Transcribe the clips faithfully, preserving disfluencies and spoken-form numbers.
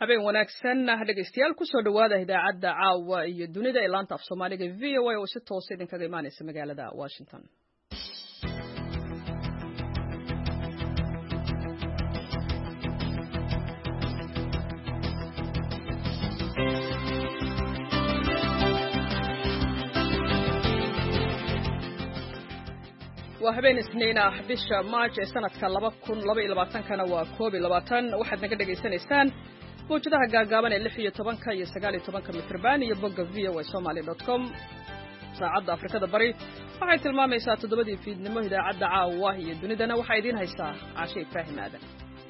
habeen wanaagsan dhegeystayaal ku soo dhawaada idaacadda caawa iyo dunida ee laanta af Soomaaliga V O A oo si toos ah idinkaga imaanaysa magaalada Washington. waa habeen isniin ah bisha March ee sanadka laba kun laba iyo labaatan kana waa koob iyo labaatan waxaad naga dhageysanaysaan mowjadaha gaagaaban ee lix iyo tobanka iyo sagaal iyo tobanka mitirban iyo bogga v o a somali dot com saacadda Afrikada Bari waxay tilmaamaysaa toddobadii fiidnimo idaacadda caawa iyo dunidana waxaa idiin haysaa Caashe Ibraahim Aadan.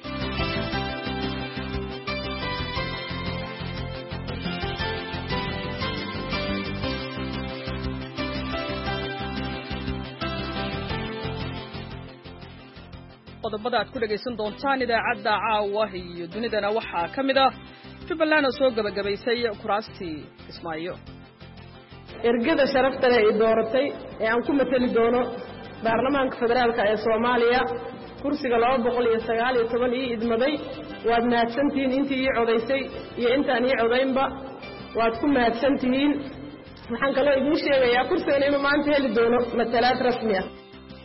qodobada aad ku dhageysan doontaan idaacadda caawa iyo dunidana waxaa ka mid ah Jubbaland oo soo gabagabaysay kuraastii Kismaayo. ergada sharafta leh ee dooratay ee aan ku matali doono baarlamaanka federaalka ee Soomaaliya kursiga laba boqol iyo sagaal iyo toban ii idmaday waad mahadsantihiin intii ii codaysay iyo intaan ii codaynba waad ku mahadsantihiin. waxaan kaloo idin sheegayaa kursigan inuu maanta heli doono matalaad rasmi ah.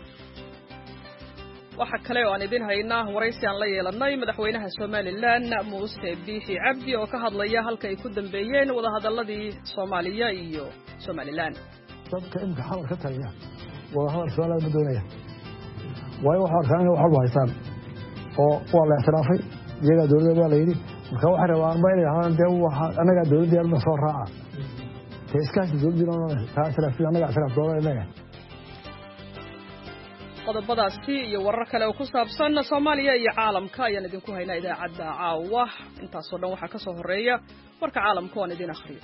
waxa kale oo aan idin haynaa waraysi aan la yeelanay madaxweynaha Soomaaliland Muuse Biixi Cabdi oo ka hadlaya halka ay ku dambeeyeen wada hadalladii Soomaaliya iyo Soomaaliland. dadka imka xawar ka taliya wada hadal Soomaaliya ma doonaya way waxa arkaan waxa haysan oo waa la ixtiraafay iyaga dawladda waa la yiri marka waxa rabaan ma inay ahaan dee waxa anaga dawladda ma soo raaca teeskaas dawladda taas rafi anaga asraaf dawladda qodobadaasi iyo warar kale oo ku saabsan Soomaaliya iyo caalamka ayaan idinku haynaa idaacadda caawa intaas oo dhan waxa ka soo horeeya warka caalamka oo aan idin akhriyo.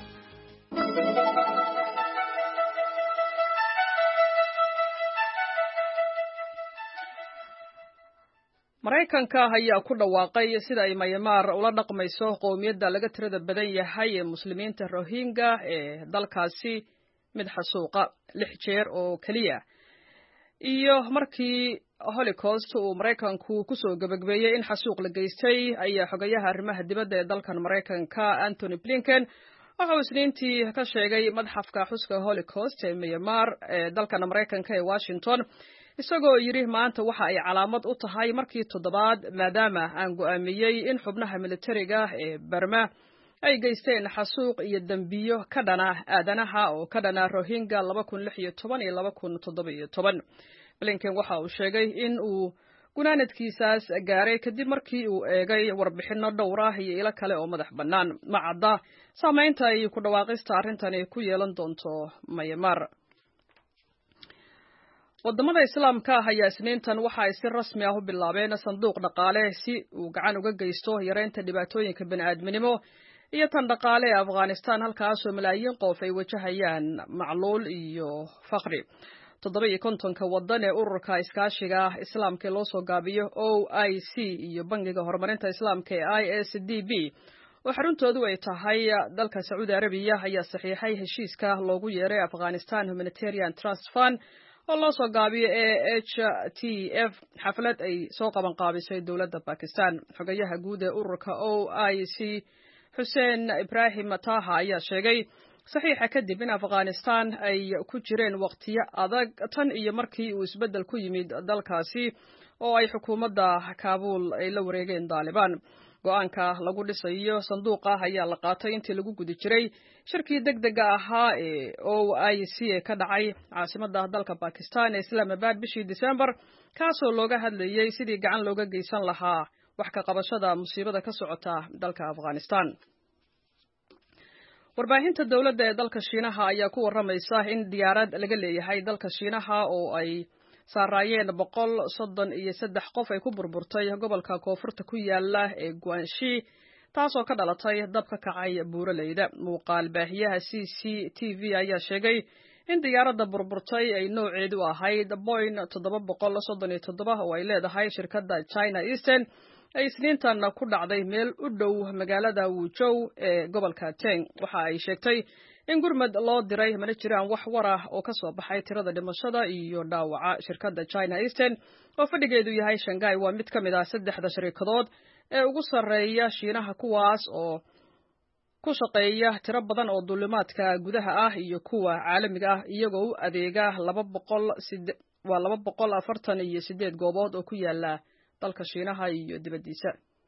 Mareykanka ayaa ku dhawaaqay sida ay Myanmar ula dhaqmayso qowmiyadda laga tirada badan yahay ee muslimiinta Rohingya ee dalkaasi mid xasuuqa lix jeer oo kaliya iyo markii Holocaust uu Mareykanku ku soo gabagabeeyay in xasuuq la geystay ayaa xogayaha arrimaha dibadda ee dalkan Mareykanka Anthony Blinken waxa uu isniintii ka sheegay madxafka xuska Holocaust ee Myanmar ee dalkan Mareykanka ee Washington isagoo yiri maanta waxa ay calaamad u tahay markii toddobaad maadaama aan go'aamiyay in xubnaha militariga ee Burma ay geysteen xasuuq iyo dambiyo ka dhana aadanaha oo ka dhana Rohingya laba kun lix iyo toban iyo laba kun toddoba iyo toban. Blinken waxa uu sheegay in uu gunaanadkiisaas gaaray kadib markii uu eegay warbixino dhowr ah iyo ilo kale oo madax bannaan ma cadda saameynta ay ku dhawaaqista arrintani ku yeelan doonto Myanmar. wadamada islaamka ah ayaa isniintan waxa ay si rasmi ah u bilaabeen sanduuq dhaqaale si uu gacan uga geysto yareynta dhibaatooyinka bini'aadminimo iyo tan dhaqaale ee Afghanistan halkaas oo malaayiin qof ay wajahayaan macluul iyo faqri. toddoba iyo kontonka wadan ee ururka iskaashiga islaamka loo soo gaabiyo O I C iyo bangiga horumarinta islaamka ee I S D B oo xaruntoodu ay tahay dalka Saudi Arabia ayaa saxiixay heshiiska loogu yeeray Afghanistan Humanitarian Trust Fund oo loo soo gaabiyo ee H T F xaflad ay soo qaban qaabisay dawladda Pakistan. xogayaha guud ee ururka O I C Hussein Ibrahim Taha ayaa sheegay saxiixa kadib in Afghanistan ay ku jireen waqtiyo adag tan iyo markii uu isbedel ku yimid dalkaasi oo ay xukuumadda Kabul ay la wareegeen Taliban. go'aanka lagu dhisayo sanduuqa ayaa la qaatay intii lagu gudi jiray shirkii degdega ahaa ee O I C ee ka dhacay caasimadda dalka Pakistan ee Islamabad bishii December kaasoo looga hadlayay sidii gacan looga geysan lahaa wax ka qabashada musiibada ka socota dalka Afghanistan. warbaahinta dawladda ee dalka Shiinaha ayaa ku waramaysa in diyaarad laga leeyahay dalka Shiinaha oo ay saarayeen boqol soddon iyo saddex qof ay ku burburtay gobolka koonfurta ku yaala ee Guangxi taasoo ka dhalatay dab ka kacay buuraleyda. muuqaal baahiyaha C C T V ayaa sheegay in diyaaradda burburtay ay nooceedu ahayd Boeing toddoba boqol soddon iyo toddoba oo ay leedahay shirkadda China Eastern ay isniintan ku dhacday meel u dhow magaalada Wuzhou ee gobolka Teng. waxa ay sheegtay in gurmad loo diray mana jiraan wax war ah oo ka soo baxay tirada dhimashada iyo dhaawaca. shirkadda China Eastern oo fadhigeedu yahay Shanghai waa mid ka mid ah saddexda shirkadood ee ugu sarreeya Shiinaha kuwaas oo ku shaqeeya tiro badan oo duulimaadka gudaha ah iyo kuwa caalamiga ah iyagoo u adeega laba boqol waa laba boqol afartan iyo siddeed goobood oo ku yaala dalka Shiinaha iyo dibadiisa.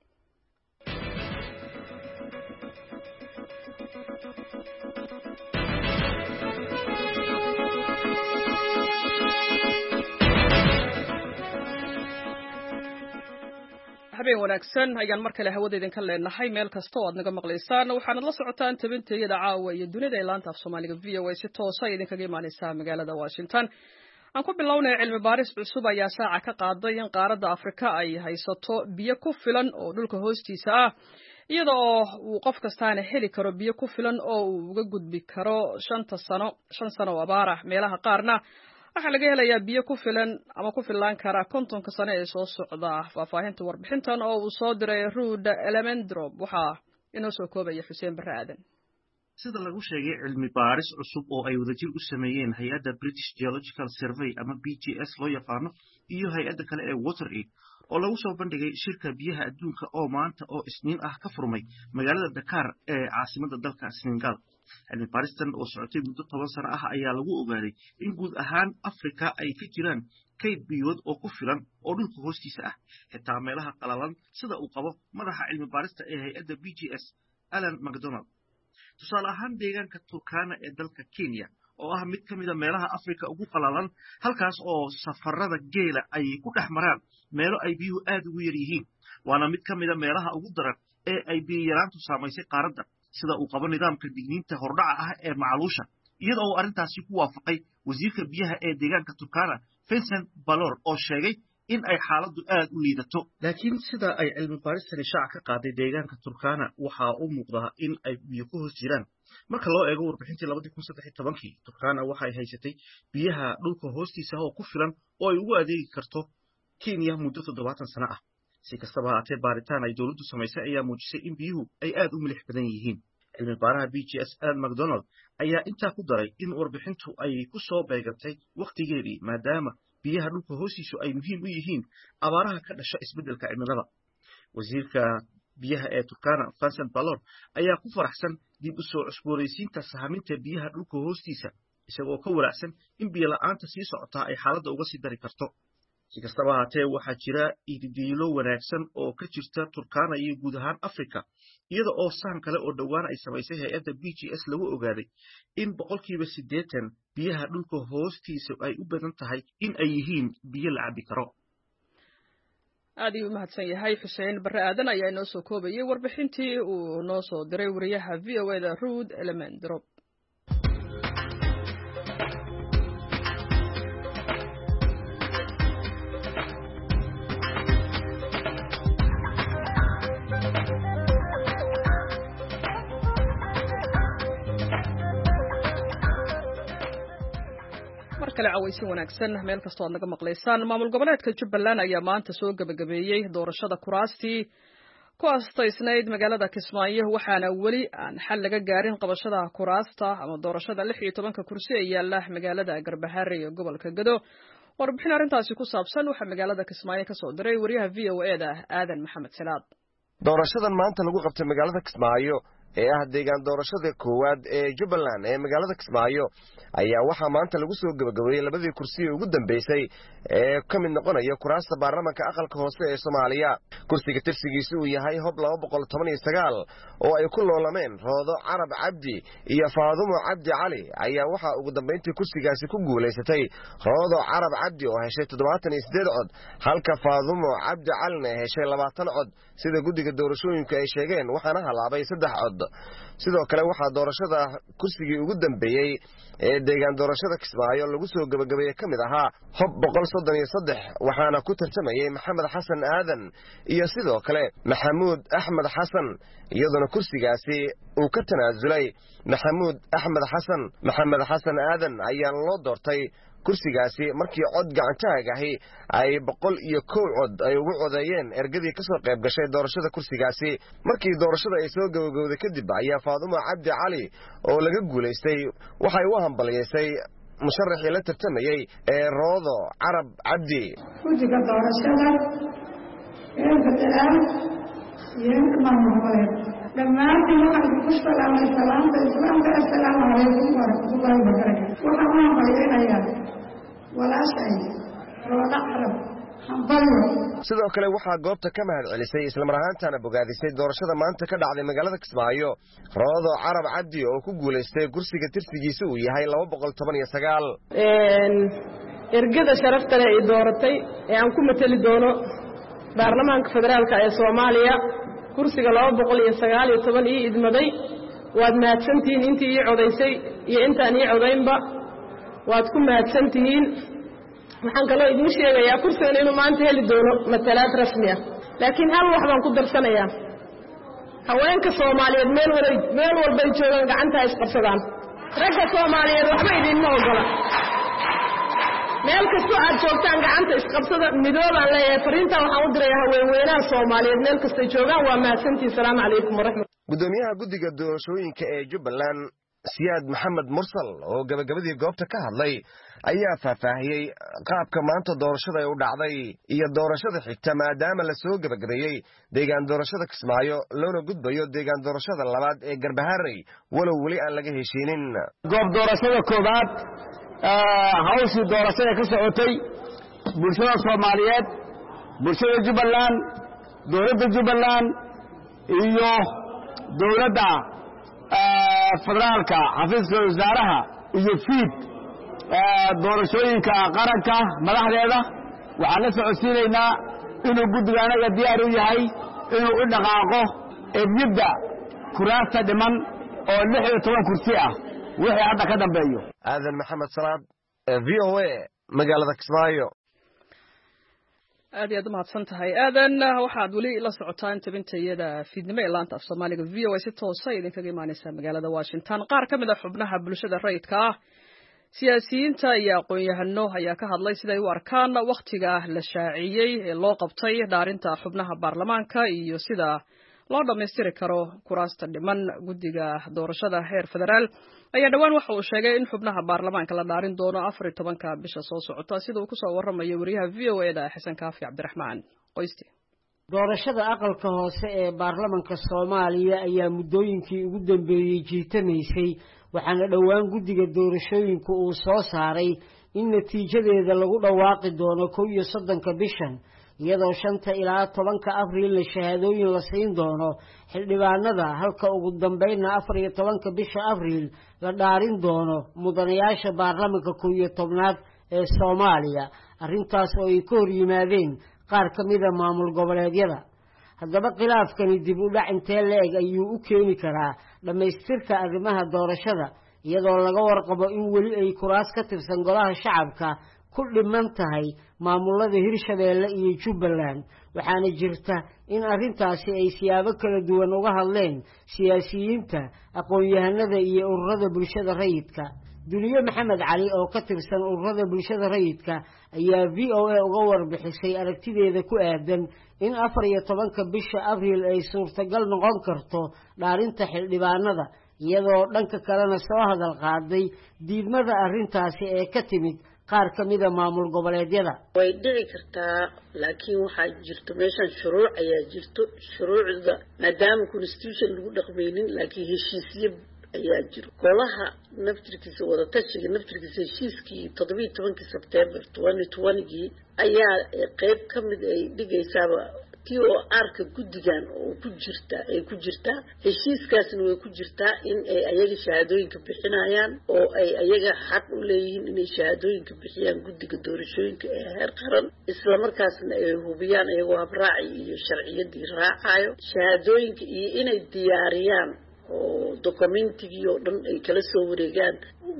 habeen wanaagsan ayaan mar kale hawada idinka leenahay meel kasta oo aad naga maqlaysaan waxaana la socotaan tabinteeda caawa iyo dunida ilaanta af Soomaaliga V O A si toos ah idinkaga imaanaysa magaalada Washington. aan ku bilownay cilmi baaris cusub ayaa saaca ka qaaday in qaaradda Afrika ay haysato biyo ku filan oo dhulka hoostiisa ah iyadoo uu qof kastaana heli karo biyo ku filan oo uu uga gudbi karo shanta sano shan sano oo abaar ah meelaha qaarna waxa laga helayaa biyo ku filan ama ku filan kara kontonka sano ee soo socda. faahfaahinta warbixintan oo uu soo diray Ruud Elemendrop waxa inoo soo koobaya Xuseen Barre Aadan. sida lagu sheegay cilmi baaris cusub oo ay wadajir u sameeyeen hay'adda British Geological Survey ama B G S loo yaqaano iyo hay'adda kale ee WaterAid oo lagu soo bandhigay shirka biyaha adduunka oo maanta oo Isniin ah ka furmay magaalada Dakar ee caasimadda dalka Senegal. cilmi baaristan oo socotay muddo toban sano ah ayaa lagu ogaaday in guud ahaan Afrika ay ka jiraan kayd biyood oo ku filan oo dhulka hoostiisa ah xitaa meelaha qalalan sida uu qabo madaxa cilmi baarista ee hay'adda B G S Alan McDonald. tusaale ahaan deegaanka Turkana ee dalka Kenya oo ah mid ka mid ah meelaha Afrika ugu qalalan halkaas oo safarada geela ay ku dhex maraan meelo ay biyuhu aad ugu yar yihiin waana mid ka mid ah meelaha ugu daran ee ay biyo yaraantu saamaysay qaaradda sida uu qabo nidaamka digniinta hordhaca ah ee macluusha iyadoo uu arrintaasi ku waafaqay wasiirka biyaha ee deegaanka Turkana Vincent Balor oo sheegay in ay xaaladdu aad u liidato. laakiin sida ay cilmi baaristani shaaca ka qaaday deegaanka Turkana waxa uu muuqdaa in ay biyo ku hoos jiraan marka loo eego warbixintii laba kun iyo saddex iyo toban Turkana waxay haysatay biyaha dhulka hoostiisa oo ku filan oo ay ugu adeegi karto Kenya muddo toddobaatan sano ah. si kastaba ha ahaatee baaritaan ay dowladdu samaysay ayaa muujisay in biyuhu ay aad u milix badan yihiin. cilmi baaraha B G S Alan McDonald ayaa intaa ku daray in warbixintu ay ku soo beegantay waqtigeedii maadaama biyaha dhulka hoostiisu ay muhiim u yihiin abaaraha ka dhasha isbeddelka cimilada. wasiirka biyaha ee Turkana Vincent Balor ayaa ku faraxsan dib u soo cusboonaysiinta sahaminta biyaha dhulka hoostiisa isagoo ka walaacsan in biyo la'aanta sii socotaa ay xaaladda uga sii dari karto. si kastaba ha ahaatee waxaa jira ididiilo wanaagsan oo ka jirta Turkana iyo guud ahaan Afrika iyada oo sahan kale oo dhowaan ay samaysay hay'adda B G S lagu ogaaday in boqolkiiba siddeetan biyaha dhulka hoostiisa ay u badan tahay in ay yihiin biyo la cabi karo. aad ayuu mahadsan yahay Xuseen Barre Aadan ayaa inoo soo koobayay warbixintii uu noo soo diray wariyaha V O A da Ruud Elemendrop. kale cawaysin wanaagsan meel kasta oo naga maqlaysaan maamul goboleedka Jubbaland ayaa maanta soo gabagabeeyay doorashada kuraastii ku astaysnayd magaalada Kismaayo waxaana wali aan xal laga gaarin qabashada kuraasta ama doorashada lix iyo toban kursi ee yaala magaalada Garbaharey ee gobolka Gado. warbixin arrintaasi ku saabsan waxa magaalada Kismaayo ka soo diray wariyaha V O A da Aadan Maxamed Salaad. doorashadan maanta lagu qabtay magaalada Kismaayo ee ah deegaan doorashada koowaad ee Jubbaland ee magaalada Kismaayo ayaa waxa maanta lagu soo gabagabeeyay labadii kursi ugu dambeysay ee ka mid noqonaya kuraasta baarlamaanka aqalka hoose ee Soomaaliya. kursiga tirsigiisu uu yahay hob laba boqol toban iyo sagaal oo ay ku loolameen Roodo Carab Cabdi iyo Faadumo Cabdi Cali ayaa waxa ugu dambeyntii kursigaasi ku guuleysatay Roodo Carab Cabdi oo heshay toddobaatan iyo siddeed cod halka Faadumo Cabdi Cali heshay labaatan cod sida guddiga doorashooyinka ay sheegeen waxaana halaabay saddex cod. sidoo kale waxa doorashada kursigii ugu dambeeyay ee deegaan doorashada Kismaayo lagu soo gabagabeeyay kamid ahaa hob boqol soddon iyo saddex waxaana ku tartamayay Maxamed Xasan Aadan iyo sidoo kale Maxamuud Axmed Xasan iyadoo kursigaasi uu ka tanaasulay Maxamuud Axmed Xasan Maxamed Xasan Aadan ayaa loo doortay kursigaasi markii cod gacantaag ahi ay boqol iyo kow cod ay ugu codeeyeen ergadii ka soo qayb gashay doorashada kursigaasi. markii doorashada ay soo gabagabowday kadib ayaa Faadumo Cabdi Cali oo laga guuleystay waxay u hambalyeysay musharaxii la tartamayay ee Roodo Carab Cabdi. guddiga doorashada ee badalaa ينك ما مقبل لما أنتم واحد السلام السلام السلام السلام عليكم ورحمة الله وبركاته وحنا بيننا يا ولا شيء ولا حرب sidoo kale waxaa goobta ka mahad celisay isla mar ahaantaana bogaadisay doorashada maanta ka dhacday magaalada Kismaayo Roodo Carab Cabdi oo ku guuleystay kursiga tirsigiisu uu yahay laba boqol toban iyo sagaal een ergada sharafta leh ee dooratay ee aan ku matali doono baarlamaanka federaalka ee Soomaaliya kursiga laba boqol iyo sagaal iyo toban ii idmaday waad mahadsantihiin intii ii codaysay iyo intaan ii codaynba waad ku mahadsantihiin waxaan kaloo idin sheegayaa kursigan inuu maanta heli doono matalaad rasmi ah laakiin hal wax baan ku darsanayaa haweenka Soomaaliyeed meel walba meel walba ay joogaan gacanta ay isqabsadaan ragga Soomaaliyeed waxba idinma ogola meel kasta aad joogtaan gacanta isqabsada midoobaan leeyahay fariinta waxaan u dirayaa haweenweynaha Soomaaliyeed meel kasta ay joogaan waa mahadsantiin salaamu calaykum waraxmatullahi gudoomiyaha guddiga doorashooyinka ee Jubbaland Siyaad Maxamed Mursal oo gabagabadii goobta ka hadlay ayaa faahfaahiyay qaabka maanta doorashada ay u dhacday iyo doorashada xigta maadaama la soo gabagabeeyay deegaan doorashada Kismaayo loona gudbayo deegaan doorashada labaad ee Garbaharey walow wali aan laga heshiinin goob doorashada koobaad hawshii doorashada ka socotay bulshada Soomaaliyeed bulshada Jubbaland dowladda Jubbaland iyo dowladda federaalka xafiiska wasaaraha iyo fiid doorashooyinka qaranka madaxdeeda waxaan la socodsiinaynaa inuu guddiga anaga diyaar u yahay inuu u dhaqaaqo ebyada kuraasta dhiman oo lix iyo toban kursi ah wixii hadda ka dambeeyo aadan maxamed salaad v o a magaalada Kismaayo aad iyo aad mahadsan tahay aadan waxaad wali la socotaan tabintayada fiidnimo ee laanta af Soomaaliga v o a si toos ah idinkaga imaanaysa magaalada Washington qaar ka mid ah xubnaha bulshada rayidka ah siyaasiyiinta iyo aqoon-yahano ayaa ka hadlay siday u arkaan waqtiga la shaaciyay ee loo qabtay dhaarinta xubnaha baarlamaanka iyo sida loo dhameystiri karo kuraasta dhiman guddiga doorashada heer federaal ayaa dhawaan waxa uu sheegay in xubnaha baarlamaanka la dhaarin doono afar iyo tobanka bisha soo socota sida uu ku soo waramayo wariyaha v o a da Xasan Kaafi Cabdiraxmaan qoysti doorashada aqalka hoose ee baarlamaanka Soomaaliya ayaa muddooyinkii ugu dambeeyay jiitamaysay waxaana dhawaan guddiga doorashooyinku uu soo saaray in natiijadeeda lagu dhawaaqi doono kow iyo soddonka bishan iyadoo shanta ilaa tobanka abriil la shahaadooyin la siin doono xildhibaanada halka ugu dambeynna afar iyo tobanka bisha abriil la dhaarin doono mudanayaasha baarlamaanka kow iyo tobnaad ee Soomaaliya arrintaas oo ay ka hor yimaadeen qaar ka mid ah maamul goboleedyada haddaba khilaafkani dib u dhac intee leeg ayuu u keeni karaa dhamaystirka arrimaha doorashada iyadoo laga warqabo in weli ay kuraas ka tirsan golaha shacabka ku dhiman tahay maamulada Hirshabeelle iyo Jubbaland waxaana jirta in arrintaasi ay siyaabo kala duwan uga hadleen siyaasiyiinta aqoon-yahanada iyo ururada bulshada rayidka Duniye Maxamed Cali oo ka tirsan ururada bulshada rayidka ayaa v o a uga warbixisay aragtideeda ku aadan in afar iyo tobanka bisha abriil ay suurtagal noqon karto dhaarinta xildhibaanada iyadoo dhanka kalena soo hadal qaaday diidmada arrintaasi ee ka timid qaar ka mid ah maamul goboleedyada way dhici kartaa laakiin waxaa jirto meeshan shuruuc ayaa jirto shuruucda maadaama constitution lagu dhaqmaynin laakiin heshiisyo ayaa jiro golaha naftirkiisa wada tashiga naftirkiisa heshiiskii toddobiyo tobankii September twenty twenty ayaa qayb ka mid ay dhigaysaaba tii oo arka guddigan oo ku jirta ay ku jirtaa heshiiskaasna way ku jirtaa in ay ayaga shahaadooyinka bixinayaan oo ay ayaga xaq u leeyihiin inay shahaadooyinka bixiyaan guddiga doorashooyinka ee heer qaran isla markaasna ay hubiyaan iyagoo habraaci iyo sharciyadii raacayo shahaadooyinka iyo inay diyaariyaan oo dokumentigii oo dhan ay kala soo wareegaan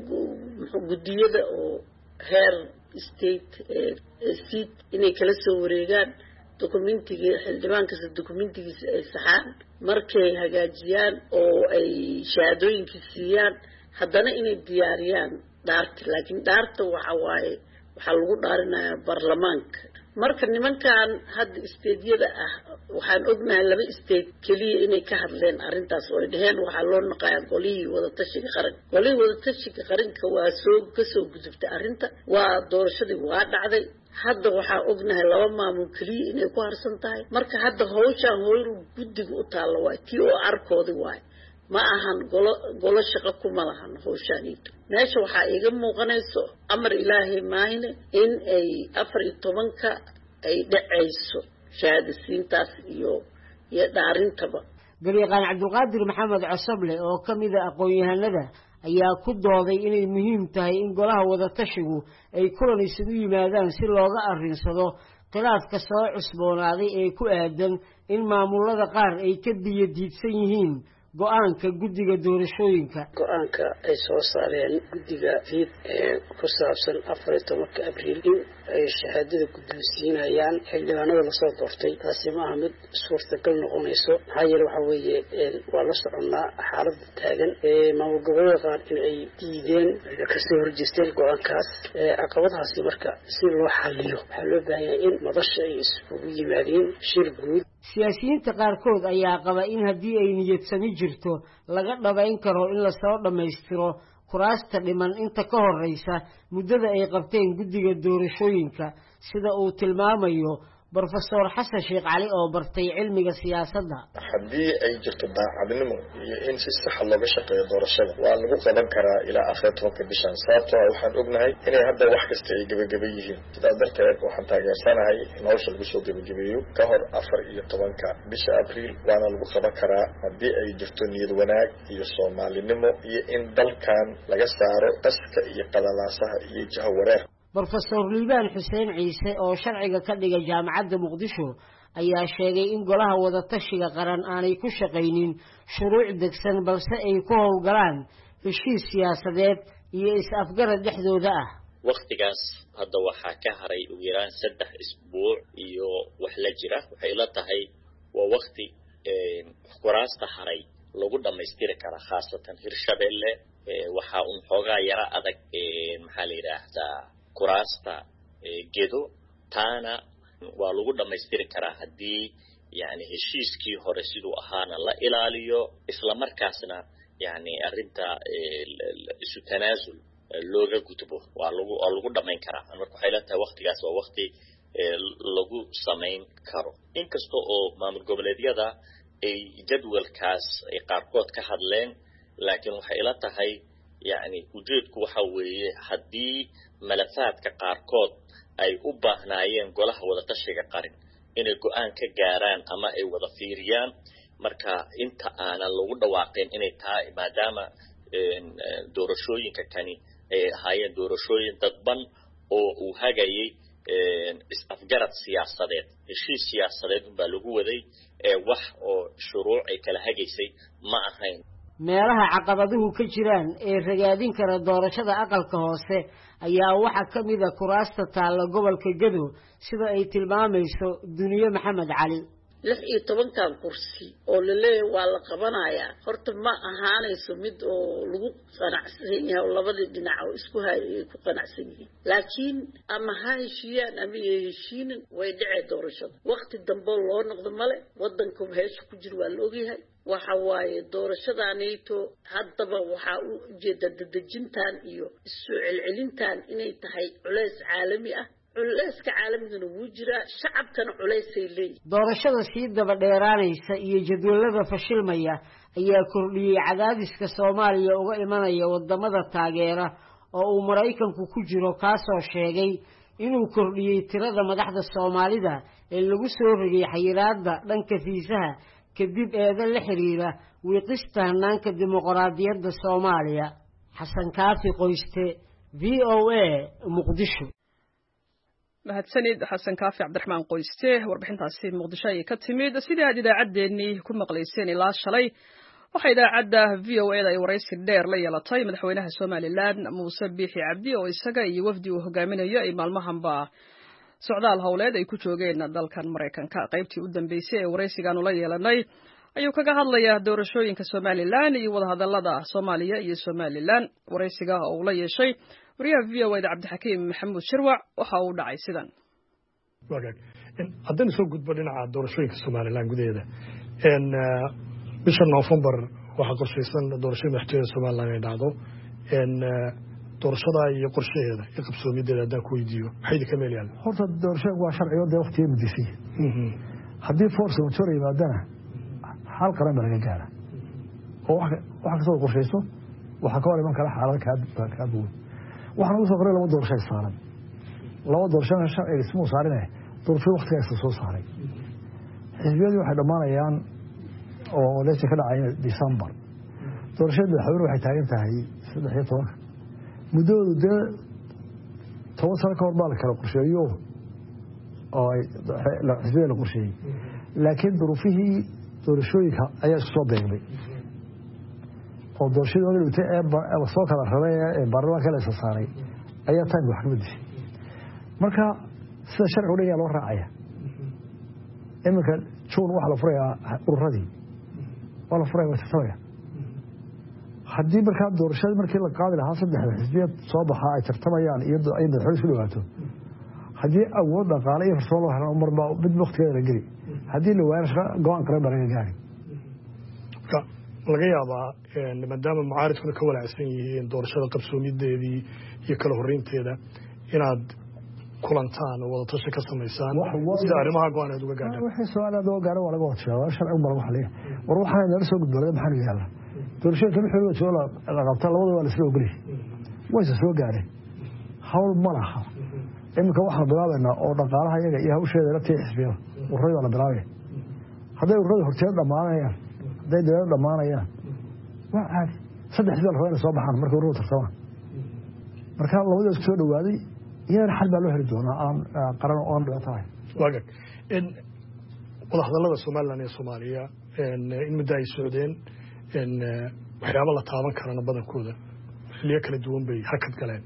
guddiyada oo heer state ee seat inay kala soo wareegaan dokumentiga xildhibaan kasta dokumentigiisa ay saxaan markay hagaajiyaan oo ay shahaadooyinka siiyaan haddana inay diyaariyaan dhaarta laakiin dhaarta waxa waaye waxaa lagu dhaarinayaa baarlamaanka marka nimankan hadda isteedyada ah waxaan ognahay laba isteed keliya inay ka hadleen arrintaas oo ay dhaheen waxaa loo naqayaa golihii wadatashiga qaranka golihii wadatashiga qaranka waa soo kasoo gudubtay arrinta waa doorashadii waa dhacday hadda waxaa ognahay laba maamul keliya inay ku harsan tahay marka hadda hawshaan hooyru guddiga u taalla waay tii oo arkoodi waay ma ahan golo golo shaqo kuma lahan hawshaaniito meesha waxaa iiga muuqanayso amar ilaahay maahine in ay afar iyo tobanka ay dhacayso shahaadasiintaas iyo iyo dhaarintaba garyaqaan cabdulqaadir maxamed cosoble oo ka mid a aqoon-yahanada ayaa ku dooday inay muhiim tahay in golaha wadatashigu ay kulan isugu yimaadaan si looga arrinsado khilaafka soo cusboonaaday ee ku aadan in maamulada qaar ay ka biyo diidsan yihiin go-aanka guddiga doorashooyinka go-aanka ay soo saareen guddiga fiid ee ku saabsan afar iyo tobanka abriil in ay shahaadada guddoonsiinayaan xildhibaanada lasoo doortay taasi maaha mid suurtagal noqonayso maxaa yeele waxaa weeye waa la soconnaa xaaladda taagan maamul goboleeda qaar in ay diideen kasoo horjeesteen go-aankaas caqabadahaasi marka si loo xaliyo waxaa loo baahanyaa in madasha ay isugu yimaadeen shir guud siyaasiyiinta qaarkood ayaa qaba in haddii ay niyadsami jirto laga dhabayn karo in lasoo dhammaystiro kuraasta dhiman inta ka horreysa muddada ay qabteen guddiga doorashooyinka sida uu tilmaamayo brofesor xasan sheekh cali oo bartay cilmiga siyaasadda haddii ay jirto daacadnimo iyo in si saxa looga shaqeeyo doorashada waa lagu qaban karaa ilaa afar iyo tobanka bishan sababtoo ah waxaan ognahay inay hadda wax kasta ay gebageba yihiin sidaas darteed waxaan taageersanahay in hawsha lagu soo gebagabeeyo ka hor afar iyo tobanka bisha abriil waana lagu qaban karaa haddii ay jirto niyad wanaag iyo soomaalinimo iyo in dalkan laga saaro qaska iyo qalalaasaha iyo jahawareer brofesor liibaan xuseen ciise oo sharciga ka dhiga jaamacadda muqdisho ayaa sheegay in golaha wadatashiga qaran aanay ku shaqaynin shuruuc degsan balse ay ku howlgalaan heshiis siyaasadeed iyo is-afgarad dhexdooda ah waktigaas hadda waxaa ka haray ugu yaraan saddex isbuuc iyo wax la jira waxay la tahay waa wakti kuraasta haray lagu dhammaystiri karaa khaasatan hirshabelle waxaa un xoogaa yara adag maxaa la yidhaahdaa kuraasta gedo taana waa lagu dhammaystiri karaa haddii yani heshiiskii hore siduu ahaana la ilaaliyo isla markaasna yani arrinta isu tanaasul looga gudbo waa lagu waa lagu dhammayn karaa marka waxay la tahay waktigaas waa wakti lagu samayn karo inkasta oo maamul goboleedyada ay jadwalkaas ay qaarkood ka hadleen laakiin waxay la tahay yani ujeedku waxa weeye haddii malafaadka qaarkood ay u baahnaayeen golaha wadatashiga qaran inay go-aan ka gaaraan ama ay wada fiiriyaan marka inta aanan lagu dhawaaqeen inay tahay maadaama doorashooyinka kani ay ahaayeen doorashooyin dadban oo uu hagayay is-afgarad siyaasadeed heshiis siyaasadeed unbaa lagu waday wax oo shuruuc ay kala hagaysay ma ahayn meelaha caqabaduhu ka jiraan ee ragaadin kara doorashada aqalka hoose ayaa waxaa ka mid a kuraasta taalla gobolka Gedo sida ay tilmaamayso Duniye Maxamed Cali lix iyo tobankan kursi oo la leeyahay waa la qabanayaa horta ma ahaanayso mid oo lagu qanacsan yahay labada dhinac oo isku hayay ku qanacsan yihiin laakiin ama ha heshiiyaan ama heshiinin way dhacay doorashada waqti dambe loo noqdo male wadanku heesh ku jir waa la ogyahay waxa waaye doorashadaanayto haddaba waxa uu jeeda dadajintan iyo isu celcelintan inay tahay culays caalami ah culayska caalamigana wuu jiraa shacabkana culaysay leeyihiin doorashada sii daba dheeraanaysa iyo jadwalada fashilmaya ayaa kordhiyey cadaadiska Soomaaliya uga imanaya wadamada taageera oo uu Mareykanku ku jiro kaasoo sheegay inuu kordhiyey tirada madaxda Soomaalida ee lagu soo rogay xayiraadda dhanka fiisaha kadib eedan la xiriira wiiqista hannaanka dimuqraadiyadda Soomaaliya Xasan Kaafi Qoyste V O A Muqdisho mahadsanid xasan kaafi cabdiraxmaan qoyste warbixintaasi muqdisho ay ka timid sidii aad idaacaddeenii ku maqlayseen ilaa shalay waxaa idaacadda v o a da ay waraysi dheer la yeelatay madaxweynaha somalilan muuse biixi cabdi oo isaga iyo wafdi uu hogaaminayo ay maalmahanba socdaal howleed ay ku joogeen dalkan maraykanka qaybtii u dambeysay ee waraysigaanu la yeelanay ayuu kaga hadlayaa doorashooyinka somalilan iyo wadahadalada soomaaliya iyo somalilan waraysiga oo uu la yeeshay wariyaha v o a da cabdixakiim maxamuud shirwac waxa uu dhacay sidan haddaynu soo gudbo dhinaca doorashooyinka somalilan gudaheeda bisha noofembar waxaa qorshaysan doorashada madaxtooyada somalilan ay dhacdo doorashada iyo qorshaheeda iyo qabsoomideeda haddaan ku weydiiyo maxay idinka meel yaalla horta doorashada waa sharciyo dee waqtiga mudisay haddii force major yimaadana xal qaran baa laga gaara oo wax kastoo qorshayso waxaa ka hor iman kara xaalad kaa duwan waxaan ugu soo qoray laba doorasho saaran laba doorashana sharciga ismuu saarine doorashada waqtigaasa soo saaray xisbiyadii waxay dhammaanayaan oo leesha ka dhacay December doorashada madaxweyne waxay taagan tahay saddex iyo tobanka muddoodu dee toban sano ka hor baa la kala qorsheeyo oo xisbiyada la qorsheeyey laakiin duruufihii doorashooyinka ayaa isku soo beegmay oo doorashadii oga dhigtay ee la soo kala rabay ee baarlamaanka la soo saaray ayaa time wax ka dishay marka sida sharci u dhigaa loo raacaya iminka juun waxa la furayaa ururadii waa la furaya wasatooya haddii markaa doorashadii markii la qaadi lahaa saddexda xisbiyad soo baxaa ay tartamayaan iyo ay madaxweyne isku dhawaato haddii awood dhaqaale iyo farsamo loo helan marba mid waqtigeeda la geli haddii la waayana shaqa go-aan qaran baa laga gaari marka laga yaabaa maadaama mucaaridkuna ka walaacsan yihiin doorashada qabsoomideedii iyo kala horeynteeda inaad kulantaan oo wada tashi ka samaysaan sida arrimaha go-aaneed uga gaadhaan wixii su-aalaad uga gaadhan waa laga wadshadaa sharci uma laga xaliya war waxaana nala soo gudboolada maxaa yaala doorashooyinka wixii loo joogo la qabta labada waa la isla ogolyahay wayse soo gaadheen hawl ma laha iminka waxaan bilaabaynaa oo dhaqaalaha iyaga iyo hawsheeda la tii xisbiyada urradii waa la bilaabaya hadday urradii horteed dhammaanayaan hadday dawlada dhammaanayaan waa caadi saddex xisbi la rabaa inay soo baxaan markay urradu tartamaan marka labadii isku soo dhawaaday iyadana xal baa loo heli doonaa aan qaran oo aan dhibaato ahayn waagag in wadahadallada somalilan iyo soomaaliya in muddo ay socdeen waxyaaba la taaban karana badankooda xilliyo kala duwan bay hakad galeen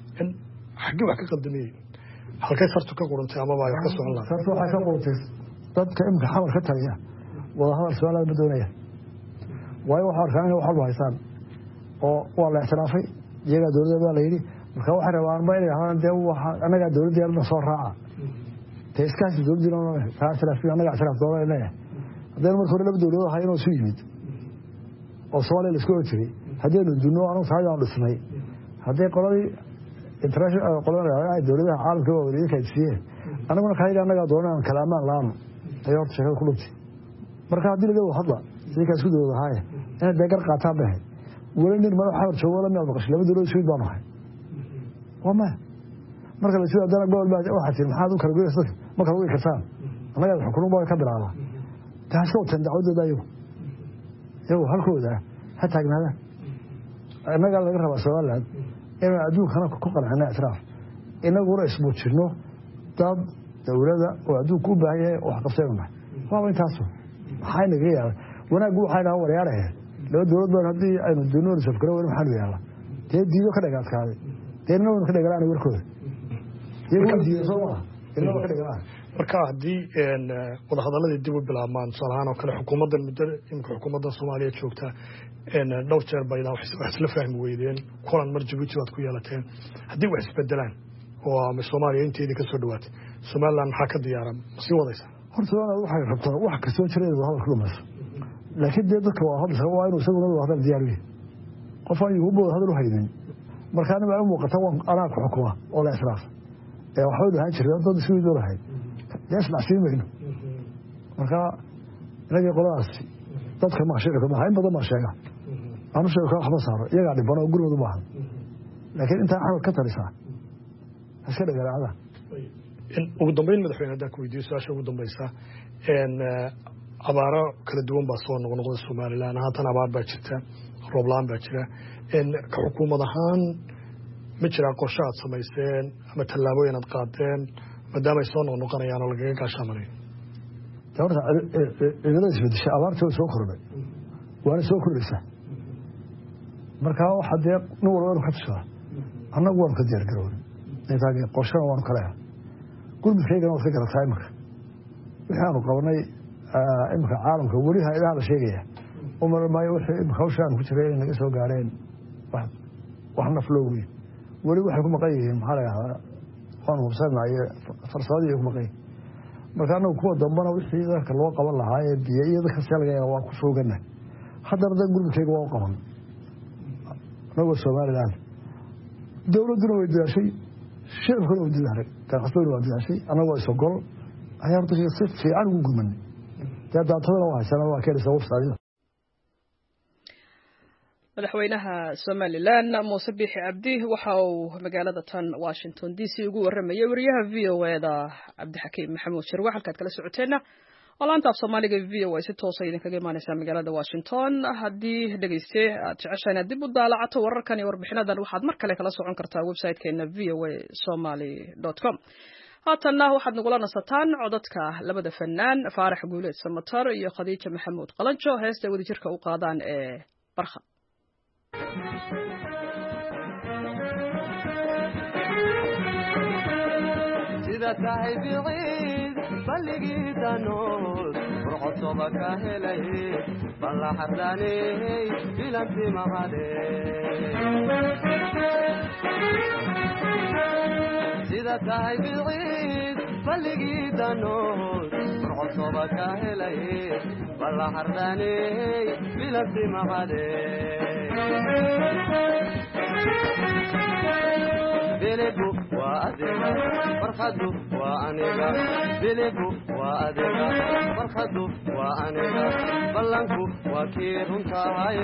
xaggii wax ka qaldamiyey halkay sartu ka qurantay amaba ay wax ka socon lahayd sartu waxay ka qurantay dadka imika xamal ka taliya wadahadal somaliland ma doonaya waayo waxaa arkaan inay wax walba haystaan oo waa la ixtiraafay iyagaa dowladda baa la yidhi marka waxay rabaan ma inay ahaan dee annagaa dowladdeena soo raaca dee iskaasi dowladdiina kaa ixtiraafiyo annagaa ixtiraaf doona leeyahay haddaynu marka hore laba dowladood ahay inuu isu yimid oo soomaaliya la isku oran jiray haddaynu dunno anagu tahay aan dhisnay hadday qoladii international qolada dowladaha caalamka waa weliye kaydsiiyeen annaguna kaayga annagaa doona aan kala amaan laano ayay horta sheekada ku dhubtay marka haddii laga wada hadla sidii kaa isku dowlad ahaaye inaad dee gar qaataan bahay weli nin madax xamar joogo la miyaad maqashay laba dowladood suud baanu ahay waa maya marka la suud haddana gobol baa waxaa tiri maxaad u kala goysa dadka ma kala goyi kartaan annagaa xukunuun baa ka bilaabaa taa iska wateen dacwadooda ayagu iyagu halkooda ha taagnaadaan innagaa laga rabaa somaliland inaan adduunkana ku qancino ictiraaf inaguna ismuujino dad dowlada oo adduunka u baahan yahay wax qabtaynu nahay waaba intaasu maxaa inaga yaala wanaaggu waxay dhahaan waryaarahe laba dowlad baan haddii aynu dunoona safgaro weli maxaanu yaala dee diido ka dhagaadkaaday dee inna waynu ka dhagalaana warkooda iyagu diida soo maaha inna wa ka dhagalaan marka haddii wadahadaladii dib u bilaabmaan tusaale ahaan oo kale xukuumaddan muddo imika xukuumaddan soomaaliya joogta dhowr jeer baydaan wax isla fahmi weydeen kulan mar jabuuti baad ku yeelateen haddii wax isbedelaan oo ama soomaaliya inteedii ka soo dhawaatay somaliland maxaa ka diyaaran ma sii wadaysaa horta somaliland waxay rabtaa wax kastoo jireed waa hadal ka dhamayso laakiin dee dadka waa hadalka waa inuu isaguna waa hadal diyaar yahay qof aan yuhuba wada hadal u haynin marka anima ay u muuqata waan anaa ku xukuma oo la israaf ee waxbay dhahaan jireen dad isku idoo lahayd dee isdhacsiin mayno marka inagii qoladaasi dadka maasheega maaha in badan baa sheega aanu sheego kaa waxba saaro iyagaa dhiban oo gurigooda u baahan laakiin intaa xamar ka talisaa iska dhagalaacada ugu dambeyn madaxweyne haddaan ku weydiiyo su-aasha ugu dambaysa abaaro kala duwan baa soo noqnoqda somaliland haatan abaar baa jirta roob la-aan baa jira ka xukuumad ahaan ma jiraa qorshe aad samayseen ama tallaabooyin aad qaadeen maadaama ay soo noqnoqonayaan oo lagaga gaashaamanayo horta cimilada isbedesha abaartii way soo kordhay waana soo kordhaysaa markaa waxa dee nin walba inu ka tashadaa annagu waanu ka diyaar garoona intaa qorshana waanu ka leeha gurmudkaygana waad ka garataa iminka wixii aanu qabanay iminka caalamka weli ha-adaha la sheegaya umar maayo wixii imika hawsha aanu ku jiray inay naga soo gaareen wax naf loo wey weli waxay ku maqan yihiin maxaa la yahdaa waanu hubsanayo farsamadii ay ku maqan yihin marka annagu kuwa dambana wixii dadka loo qaban lahaa ee biyo iyo dadka seelgaya waa ku foogana haddana da gurmudkayga waa u qaban anagoo somaliland dowladuna way dadaashay shacabkuna way dadaalay ganacsaduna waa dadaashay annagu waa isogol ayaa horta si fiican ugu gurmanay dee daatadana waa haysana waa keenaysa wafsaadida madaxweynaha Somaliland Muuse Biixi Cabdi waxa uu magaalada tan Washington D C ugu waramayay wariyaha V O A da Cabdixakiim Maxamuud Shirwax halkaad kala socoteena walaanta af Soomaaliga V O A si toos ah idinkaga imaanaysa magaalada Washington haddii dhageyste aad jeceshahay dib u daalacato wararkan iyo warbixinadan waxaad mar kale kala socon kartaa website-keena v o a somali dot com haatanna waxaad nagula nasataan codadka labada fanaan Faarax Guuleed Samatar iyo Khadiija Maxamuud Qalanjo heesta wadajirka u qaadaan ee Barkha sida tahay biciid balligii danood furcotoba ka helay balla xardaaney bilanti mahade sida tahay biciid balligii danood furcotoba ka helay balla xardaaney bilanti mahade biligu waa adiga farkhadu waa aniga biligu waa adiga farkhadu waa aniga ballanku waa kii runtahay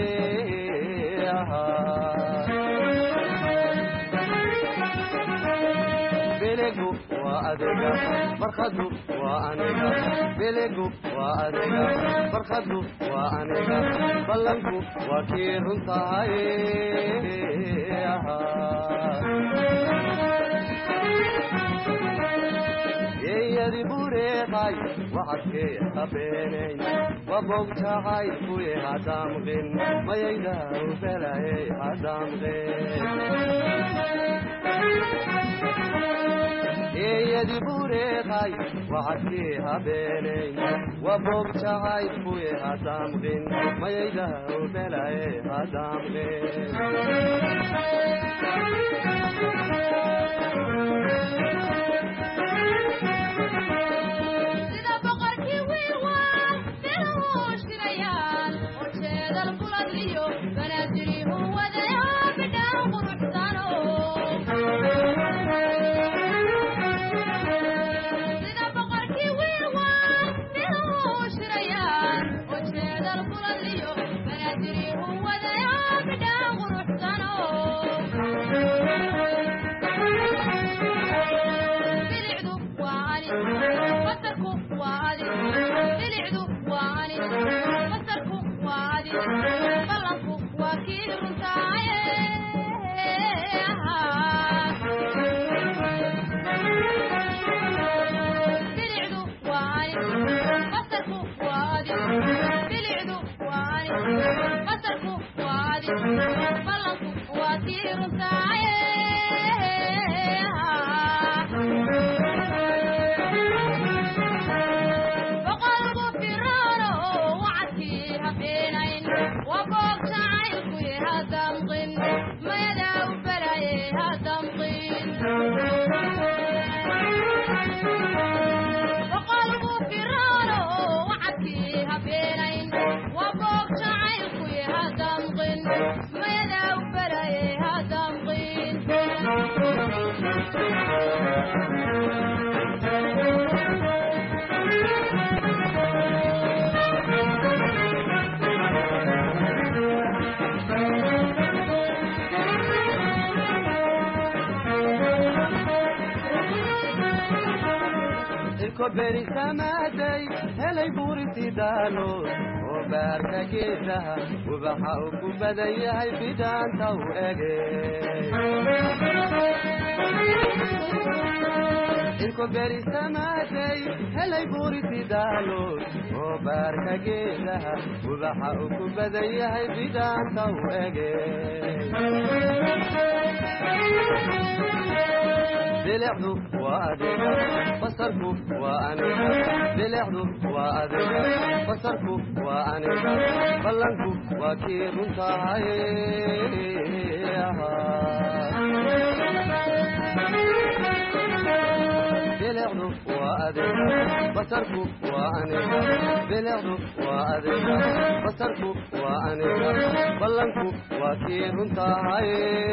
biligu waa adiga farkhadu waa aniga biligu waa adiga farkhadu waa aniga ballanku waa kii runtahay yeeyadi bureeqay waxadkee habeenayn wabogtacay kuye hadamqin mayaydaw belayay hadamqin yeeyadi bureeqay waxadkee habeenayn wabogtacay kuye hadamqin mayaydaw belayay hadamqin beri samaaday helay buuriti daalo oo baarka geedaha ubaxa uu ku badan yahay bidaanta u ege irko beri samaaday helay buuriti daalo oo baarka geedaha ubaxa uu ku badan yahay bidaanta u ege bilicdu waa adiga basarku waa aniga bilicdu waa adiga basarku waa aniga ballanku waa kii runtahay bilicdu waa adiga basarku waa aniga bilicdu waa adiga basarku waa aniga ballanku waa kii runtahay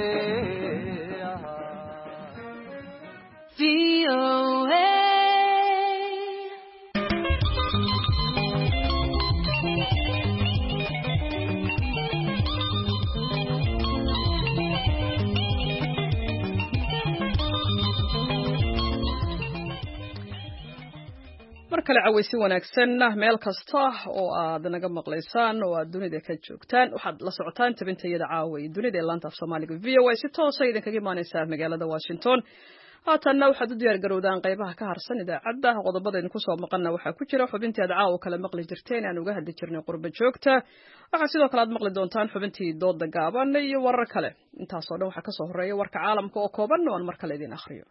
V O A markale cawaysi wanaagsan meel kasta oo aad naga maqlaysaan oo aad dunida ka joogtaan waxaad la socotaan tabintayada caaway dunida ee laanta af Soomaaliga V O A si toos ah idinkaga imaanaysa magaalada Washington haatanna waxaad u diyaar garowdaan qaybaha ka harsan idaacadda qodobada idinku soo maqalna waxaa ku jira xubintii aad caawa kala maqli jirteen aan uga hadli jirnay qurba joogta waxaa sidoo kale aad maqli doontaan xubintii dooda gaaban iyo warar kale intaas oo dhan waxaa ka soo horeeya warka caalamka oo kooban oo aan mar kale idin akhriyo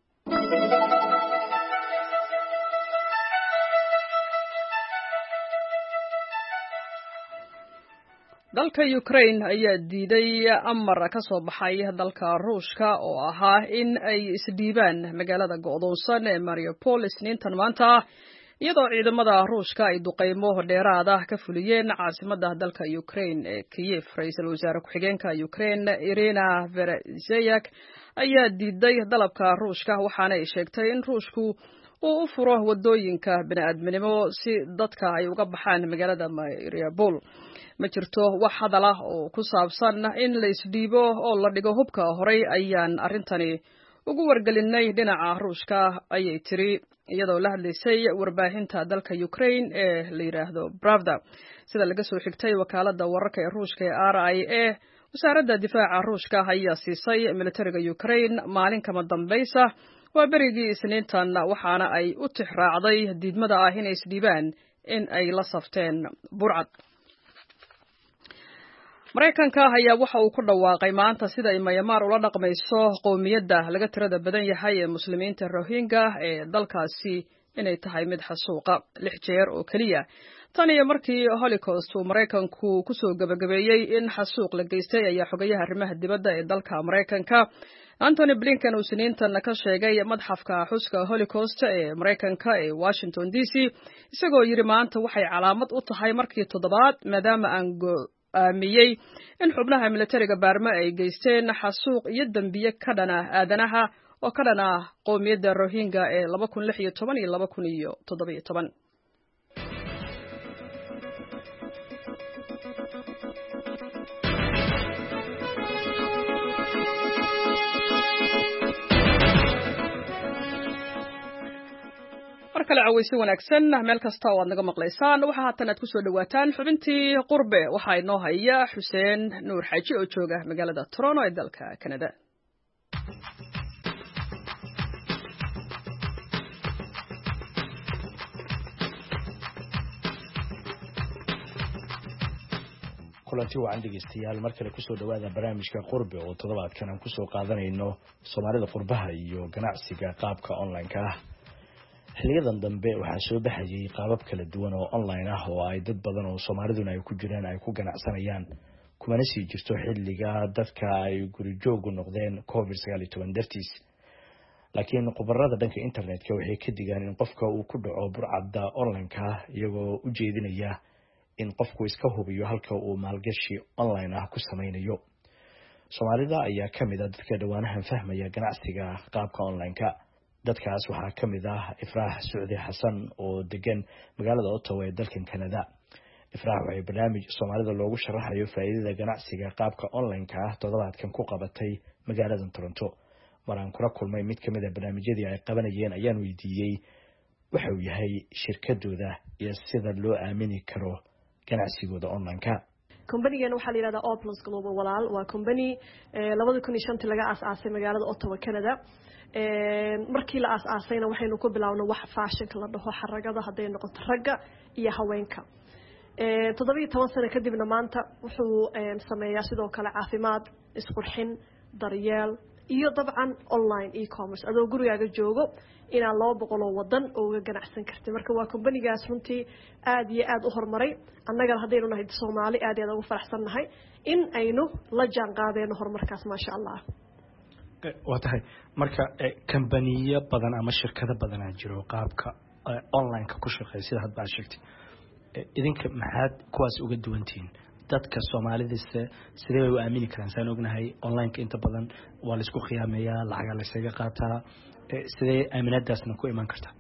dalka Ukraine ayaa diiday amar ka soo baxay dalka Ruushka oo ahaa in ay isdiibaan magaalada go'doonsan ee Mariupol isniintan maanta iyadoo ciidamada Ruushka ay duqeymo dheeraad ah ka fuliyeen caasimadda dalka Ukraine ee Kiev. Ra'iisul wasaare ku-xigeenka Ukraine Irina Vereshchuk ayaa diiday dalabka Ruushka waxaana ay sheegtay in Ruushku uu u furo wadooyinka bini'aadminimo si dadka ay uga baxaan magaalada Mariupol. ma jirto wax hadal ah oo ku saabsan in la isdhiibo oo la dhigo hubka horey ayaan arrintani ugu wargelinay dhinaca Ruushka ayay tiri iyadoo la hadlaysay warbaahinta dalka Ukraine ee la yiraahdo Pravda sida laga soo xigtay wakaaladda wararka ee Ruushka ee R I A wasaaradda difaaca Ruushka ayaa siisay militariga Ukraine maalin kama dambaysa waa berigii isniintan waxaana ay u tixraacday diidmada ah inay isdhiibaan in ay la safteen burcad. Mareykanka ayaa waxa uu ku dhawaaqay maanta sida ay Myanmar ula dhaqmayso qowmiyadda laga tirada badan yahay ee muslimiinta Rohingya ee dalkaasi inay tahay mid xasuuqa lix jeer oo kaliya tan iyo markii Holocaust uu Mareykanku ku soo gabagabeeyay in xasuuq la geystay ayaa xogayaha arrimaha dibadda ee dalka Mareykanka Anthony Blinken uu siniintan ka sheegay madxafka xuska Holocaust ee Mareykanka ee Washington D C isagoo yiri maanta waxay calaamad u tahay markii toddobaad maadaama aan aamiyay in xubnaha militariga Burma ay geysteen xasuuq iyo dambiye ka dhana aadanaha oo ka dhana qowmiyadda Rohingya ee laba kun lix iyo toban iyo laba kun iyo toddoba iyo toban. markale cawaysi wanaagsan meel kasta oo aad naga maqlaysaan waxa haatan aad ku soo dhawaataan xubintii qurbe waxa inoo haya Xuseen Nuur Xaaji oo jooga magaalada Toronto ee dalka Canada. kulanti wacan dhegeystayaal markale ku soo dhawaada barnaamijka qurbe oo toddobaadkan aan ku soo qaadanayno Soomaalida qurbaha iyo ganacsiga qaabka online-ka ah. xiliyadan dambe waxaa soo baxayay qaabab kala duwan oo online ah oo ay dad badan oo Soomaaliduna ay ku jiraan ay ku ganacsanayaan kumana sii jirto xilliga dadka ay guri joog u noqdeen covid sagaal iyo toban dartiis laakiin khubarada dhanka internetka waxay ka digaan in qofka uu ku dhaco burcadda online-ka iyagoo u jeedinaya in qofku iska hubiyo halka uu maalgashi online ah ku sameynayo. Soomaalida ayaa kamid ah dadka dhawaanahan fahmaya ganacsiga qaabka online-ka. dadkaas waxaa kamid ah Ifraax Suudi Xasan oo degan magaalada Ottawa ee dalka Canada. Ifraax waxay barnaamij Soomaalida loogu sharaxayo faa'iidada ganacsiga qaabka online-ka ah toddobaadkan ku qabatay magaalada Toronto. maraan kula kulmay mid kamid ah barnaamijyadii ay qabanayeen ayaan weydiiyay waxa uu yahay shirkadooda iyo sida loo aamini karo ganacsigooda online-ka. company-gan waxaa la yiraahdaa Oplus Global walaal waa company laba kun iyo shan laga aasaasay magaalada Ottawa Canada. markii la aasaasayna waxaynu ku bilawnay wax fashion-ka la dhaho xaragada haday noqoto ragga iyo haweenka. toddoba iyo toban sano kadibna maanta wuxuu sameeyaa sidoo kale caafimaad isqurxin daryeel iyo dabcan online e-commerce adoo gurigaaga joogo inaa laba boqol oo wadan oo uga ganacsan kartay. marka waa company-gaas runtii aad iyo aad u horumaray annaga hadaynu nahay Soomaali aad iyo aad ugu faraxsannahay in aynu la jaan qaadeyno horumarkaas ma sha Allah. waa tahay marka kambaniyo badan ama shirkado badanaa jiro qaabka online-ka ku shaqeeya sida hadda aad sheegtay idinka maxaad kuwaas uga duwantihiin dadka Soomaalidise sidee way u aamini karaan saan ognahay online-ka inta badan waa la isku khiyaameeyaa lacag la isaga qaataa sidee aaminadaasna ku iman kartaa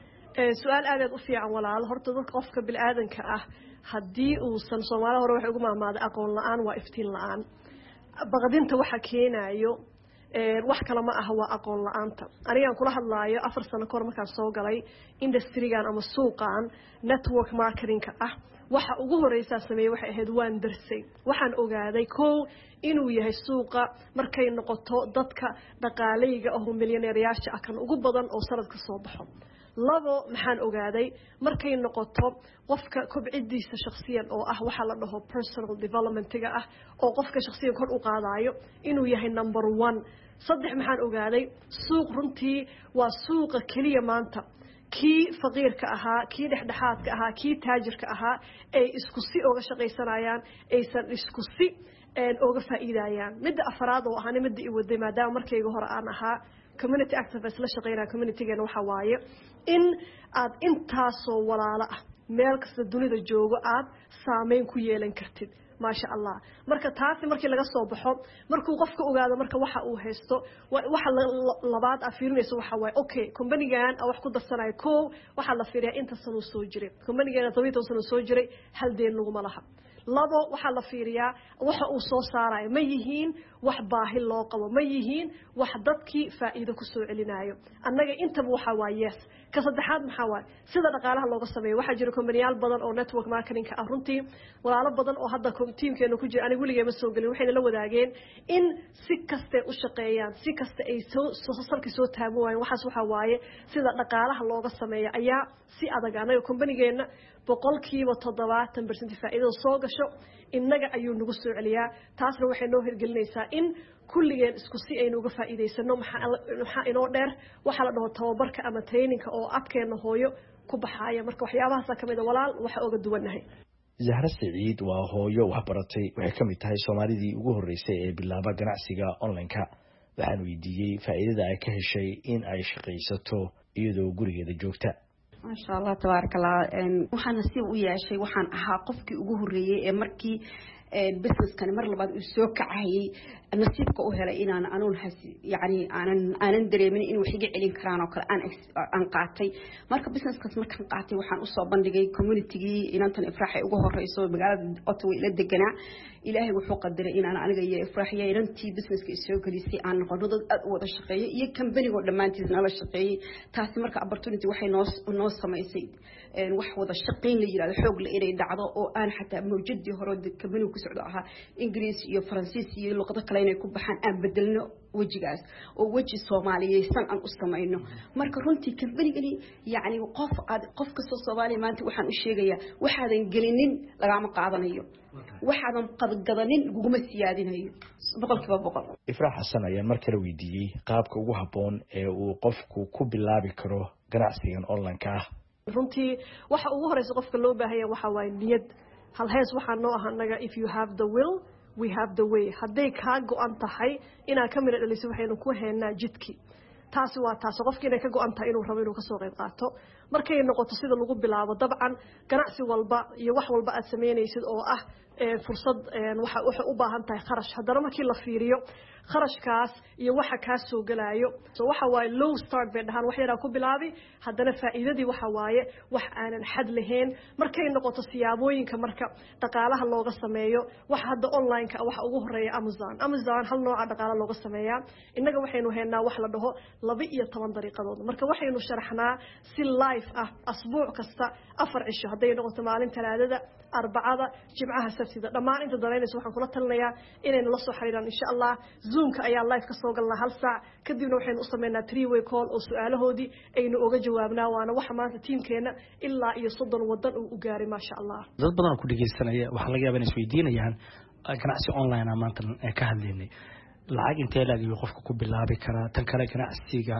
su'aal aad u fiican walaal horta dadka qofka bil aadanka ah hadii uu san Soomaaliya hore wax ugu maamaaday aqoon la'aan waa iftiin la'aan baqdinta waxa keenayo wax kale ma aha waa aqoon la'aanta aniga kula hadlaayo afar sano ka hor markaan soo galay industry-gan ama suuqan network marketing-ka ah waxa ugu horeysa sameeyay waxa ahayd waan darsay waxaan ogaaday koow inuu yahay suuqa markay noqoto dadka dhaqaalayga oo milyaneeryaasha ah kan ugu badan oo sanadka soo baxo labo maxaan ogaaday markay noqoto qofka kobcidiisa shakhsiyan oo ah waxa la dhaho personal development-ga ah oo qofka shakhsiyan kor u qaadayo inuu yahay number one saddex maxaan ogaaday suuq runtii waa suuqa kaliya maanta kii faqiirka ahaa kii dhexdhexaadka ahaa kii taajirka ahaa ay isku si uga shaqaysanayaan aysan isku si uga faa'iidayaan midda afraad oo ahana midda i waday maadaama markayga hore aan ahaa community activist la shaqeynaa community-geena waxa waaye in aad intaasoo walaalo ah meel kasta dunida joogo aad saameyn ku yeelan kartid maasha allah marka taasi markii laga soo baxo markuu qofka ogaado marka waxa uu haysto waxa labaad ah fiirinayso waxa waaye okay company-gan wax ku darsanayo koow waxa la fiiriyaa inta sano soo jiray company-gan toban sano soo jiray hal deen laguma laha labo waxa la fiiriyaa waxa uu soo saarayo ma yihiin wax baahi loo qabo ma yihiin wax dadkii faa'iido ku soo celinayo annaga intaba waxa waa yes ka saddexaad maxaa waaye sida dhaqaalaha looga sameeyo waxa jira company-yaal badan oo network marketing-ka ah runtii walaalo badan oo hadda teamkeena ku jira aniga weligeema soo gelin waxayna la wadaageen in si kaste u shaqeeyaan si kaste ay soo salki soo taagan waayeen waxaas waxa waaye sida dhaqaalaha looga sameeyo ayaa si adag anaga company-geena boqolkiiba toddobaatan percent faa'iidada soo gasho innaga ayuu nagu soo celiyaa taasna waxay noo hirgelinaysaa in kulligeen isku si aynu uga faa'iidaysano maxaa inoo dheer waxa la dhaho tababarka ama training-ka oo adkeena hooyo ku baxaaya marka waxyaabahaas ka mid ah walaal waxa uga duwanahay Zahra Saciid waa hooyo wax baratay waxay kamid tahay Soomaalidii ugu horeysay ee bilaaba ganacsiga online-ka waxaan weydiiyay faa'iidada ay ka heshay in ay shaqaysato iyadoo gurigeeda joogta ما شاء الله تبارك الله waxaan nasiib u yeeshay waxaan ahaa qofkii ugu horeeyay ee markii business kan mar labaad uu soo kacayay nasiibka u helay inaan anuun hasi yaani aanan aanan dareemin in wax iga celin karaan oo kale aan aan qaatay marka businesskaas markaan qaatay waxaan u soo bandhigay community-gii inantan ifraaxay ugu horeyso magaalada Ottawa ila deganaa ilaahay wuxuu qadaray inaan aniga iyo ifraaxiya inantii businesska soo galisay aan noqono dad aad u wada shaqeeyo iyo company-go dhamaantiisna la shaqeeyay taasi marka opportunity waxay noo noo samaysay wax wada shaqeyn la yiraahdo xoog la inay dhacdo oo aan xataa mawjadii hore company ku socdo aha Ingiriis iyo Faransiis iyo luqado kale inay ku baxaan aan bedelno wajigaas oo waji Soomaaliyeysan aan u sameeyno marka runtii company-gani yaani qof aad qof ka soo Soomaaliya maanta waxaan u sheegayaa waxaadan gelinin lagama qaadanayo waxaadan qadgadanin guguma siyaadinayo boqolkiiba boqol Ifraax Xasan ayaa mar kale weydiiyay qaabka ugu haboon ee uu qofku ku bilaabi karo ganacsigan online-ka ah runtii waxa ugu horeysa qofka loo baahan yahay waxa waa niyad hal hees waxa noo ah anaga if you have the will we have the way haday ka go'an tahay ina kamira dhaliso waxaynu ku heynaa jidki taasi waa taas qofkii inay ka go'an tahay inuu rabo inuu ka soo qayb qaato markay noqoto sida lagu bilaabo dabcan ganacsi walba iyo wax walba aad sameynaysid oo ah fursad waxa waxa u baahan tahay kharash hadana markii la fiiriyo kharashkaas iyo waxa ka soo galaayo so waxa way low start bay dhahan wax yar ku bilaabi hadana faa'iidadii waxa waaye wax aanan xad lahayn markay noqoto siyaabooyinka marka dhaqaalaha looga sameeyo wax hadda online-ka waxa ugu horeeya Amazon Amazon hal nooc dhaqaalaha looga sameeyaa inaga waxaynu heynaa wax la dhaho laba iyo toban dariiqadood marka waxaynu sharaxnaa si live ah asbuuc kasta afar cisho haday noqoto maalin talaadada arbacada jimcaha sabtida dhamaan inta dareynayso waxaan kula talinayaa inaynu la soo xiriiraan insha Allah zoom-ka ayaa live ka soo galnaa hal saac kadibna waxaynu u sameynaa three way call oo su'aalahoodii aynu uga jawaabnaa waana waxa maanta teamkeena ilaa iyo soddon wadan uu u gaaray ma sha Allah dad badan ku dhageysanaya waxa laga yaabaa inay isweydiinayaan ganacsi online ah maanta ka hadlaynay lacag intee laga iyo qofka ku bilaabi kara tan kale ganacsiga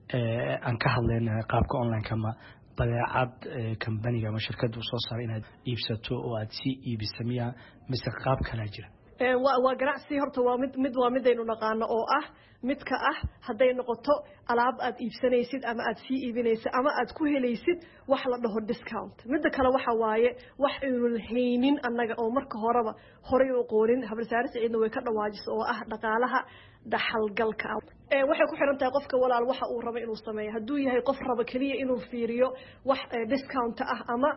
ee aan ka hadlaynay qaabka online-ka ma badeecad company-ga ama shirkaddu soo saaray inaad iibsato oo aad si iibisamiya mise qaab kala jira waa waa ganacsi horta waa mid mid waa midaynu naqaano oo ah midka ah hadday noqoto alaab aad iibsanaysid ama aad sii iibinaysid ama aad ku helaysid wax la dhaho discount midda kale waxa waaye wax aynu haynin annaga oo marka horeba horay u qoonin habarsaare Saciidna way ka dhawaajiso oo ah dhaqaalaha dhaxalgalka ee waxay ku xiran tahay qofka walaal waxa uu rabo inuu sameeyo hadduu yahay qof raba kaliya inuu fiiriyo wax discount ah ama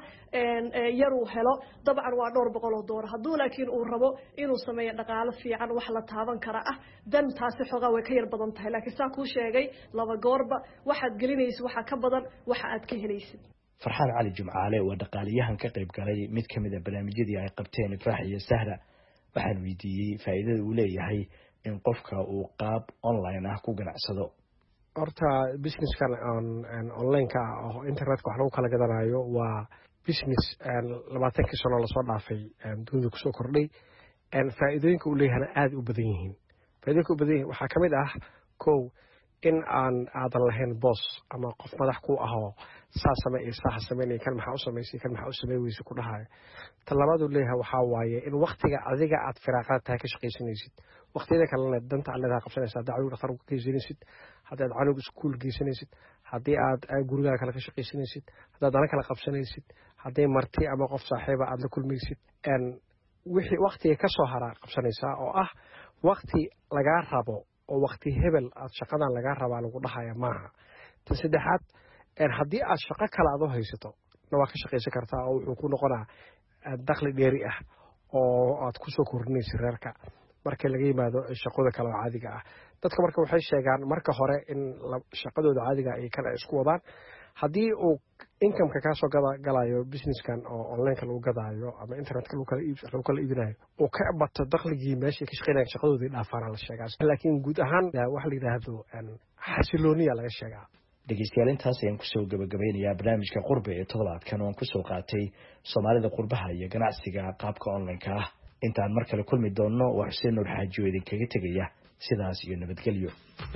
yar uu helo dabcan waa dhowr boqol oo doolar hadduu laakiin uu rabo inuu sameeyo dhaqaalo fiican wax la taaban kara ah dan taasi xogaa way ka yar badan tahay laakiin saa kuu sheegay laba goorba waxaad gelinaysid waxa ka badan waxa aad ka helaysid farxaan cali jumcaale waa dhaqaaliyahan ka qayb galay mid ka mid ah barnaamijyadii ay qabteen Ifraax iyo Sahra waxaan weydiiyey faa'iidada uu leeyahay in qofka uu qaab online ah ku ganacsado horta businesskan online ka oo internetka wax lagu kala gadanayo waa business labaatan sano la soo dhaafay dunida ku soo kordhay en faa'iidooyinka uu leeyahay aad u badan yihiin faa'iidooyinka u badan yihiin waxa kamid ah kow in aan aadan lahayn boss ama qof madax ku ah oo saas sameeyay sax sameeyay kan maxaa u sameeyay kan maxaa u sameeyay ku dhahay talabaad uu leeyahay waxa waaye in waqtiga adiga aad firaaqada tahay ka shaqaysanaysid waqtiga kalena danta allada qabsanaysa dacwo dhakhtar ku geysanaysid hadii aad canuga iskuul geysanaysid hadii aad guriga kala ka shaqaysanaysid hadii aad kala qabsanaysid hadii marti ama qof saaxiiba aad la kulmaysid en wixii waqtiga ka soo hara qabsanaysa oo ah waqti laga rabo oo waqti hebel aad shaqadan laga rabaa lagu dhaxaya maaha tan saddexaad en hadii aad shaqo kala aad haysato waa ka shaqaysan kartaa oo wuxuu ku noqonaa dakhli dheeri ah oo aad ku soo kordhinaysid reerka marka laga yimaado shaqada kale oo caadiga ah dadka marka waxay sheegaan marka hore in shaqadooda caadiga ay kala isku wadaan hadii uu income ka soo galayo businesskan oo online lagu gadaayo ama internetka lagu kala iibsado lagu kala iibinayo oo ka bato dakhligii meeshii ka shaqeynayay shaqadoodii dhaafaan la sheegaa laakiin guud ahaan wax la yiraahdo xasilooniya laga sheegaa dhegeystayaal intaas ayaan kusoo gabagabeynayaa barnaamijka qurbe ee toddobaadkan oo aan kusoo qaatay Soomaalida qurbaha iyo ganacsiga qaabka online-ka ah intaan mar kale kulmi doono waa Xuseen Nuur Xaaji oo idinkaga tegaya sidaas iyo nabadgelyo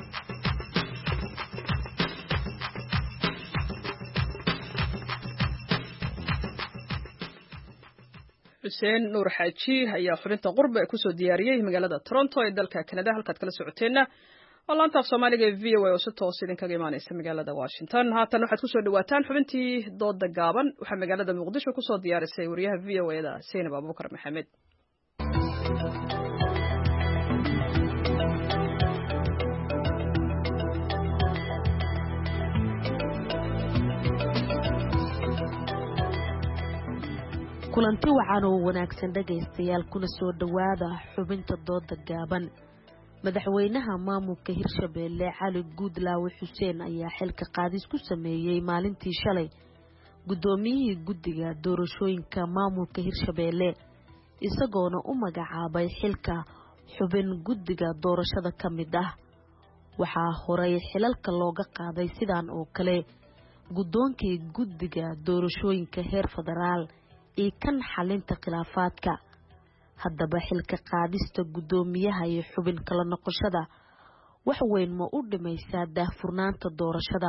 Xuseen Nuur Xaaji ayaa xubinta qurbe ku soo diyaariyay magaalada Toronto ee dalka Canada halkaad kala socoteena walaanta Soomaaliga V O A oo si toos idin kaga imaanaysa magaalada Washington haatan waxaad ku soo dhawaataan xubintii dooda gaaban waxa magaalada Muqdisho ku soo diyaarisay wariyaha V O A da Seenab Abuukar Maxamed kulanti wacan oo wanaagsan dhagaystayaal kuna soo dhawaada xubinta dooda gaaban madaxweynaha maamulka Hirshabeelle Cali Guudlaawe Xuseen ayaa xilka qaadis ku sameeyay maalintii shalay gudoomiyihii guddiga doorashooyinka maamulka Hirshabeelle isagoona u magacaabay xilka xubin guddiga doorashada ka mid ah waxaa horay xilalka looga qaaday sidaan oo kale gudoonkii guddiga doorashooyinka heer federaal ee kan xalinta khilaafaadka haddaba xilka qaadista gudoomiyaha iyo xubin kala noqoshada wax weyn ma u dhimaysaa daahfurnaanta doorashada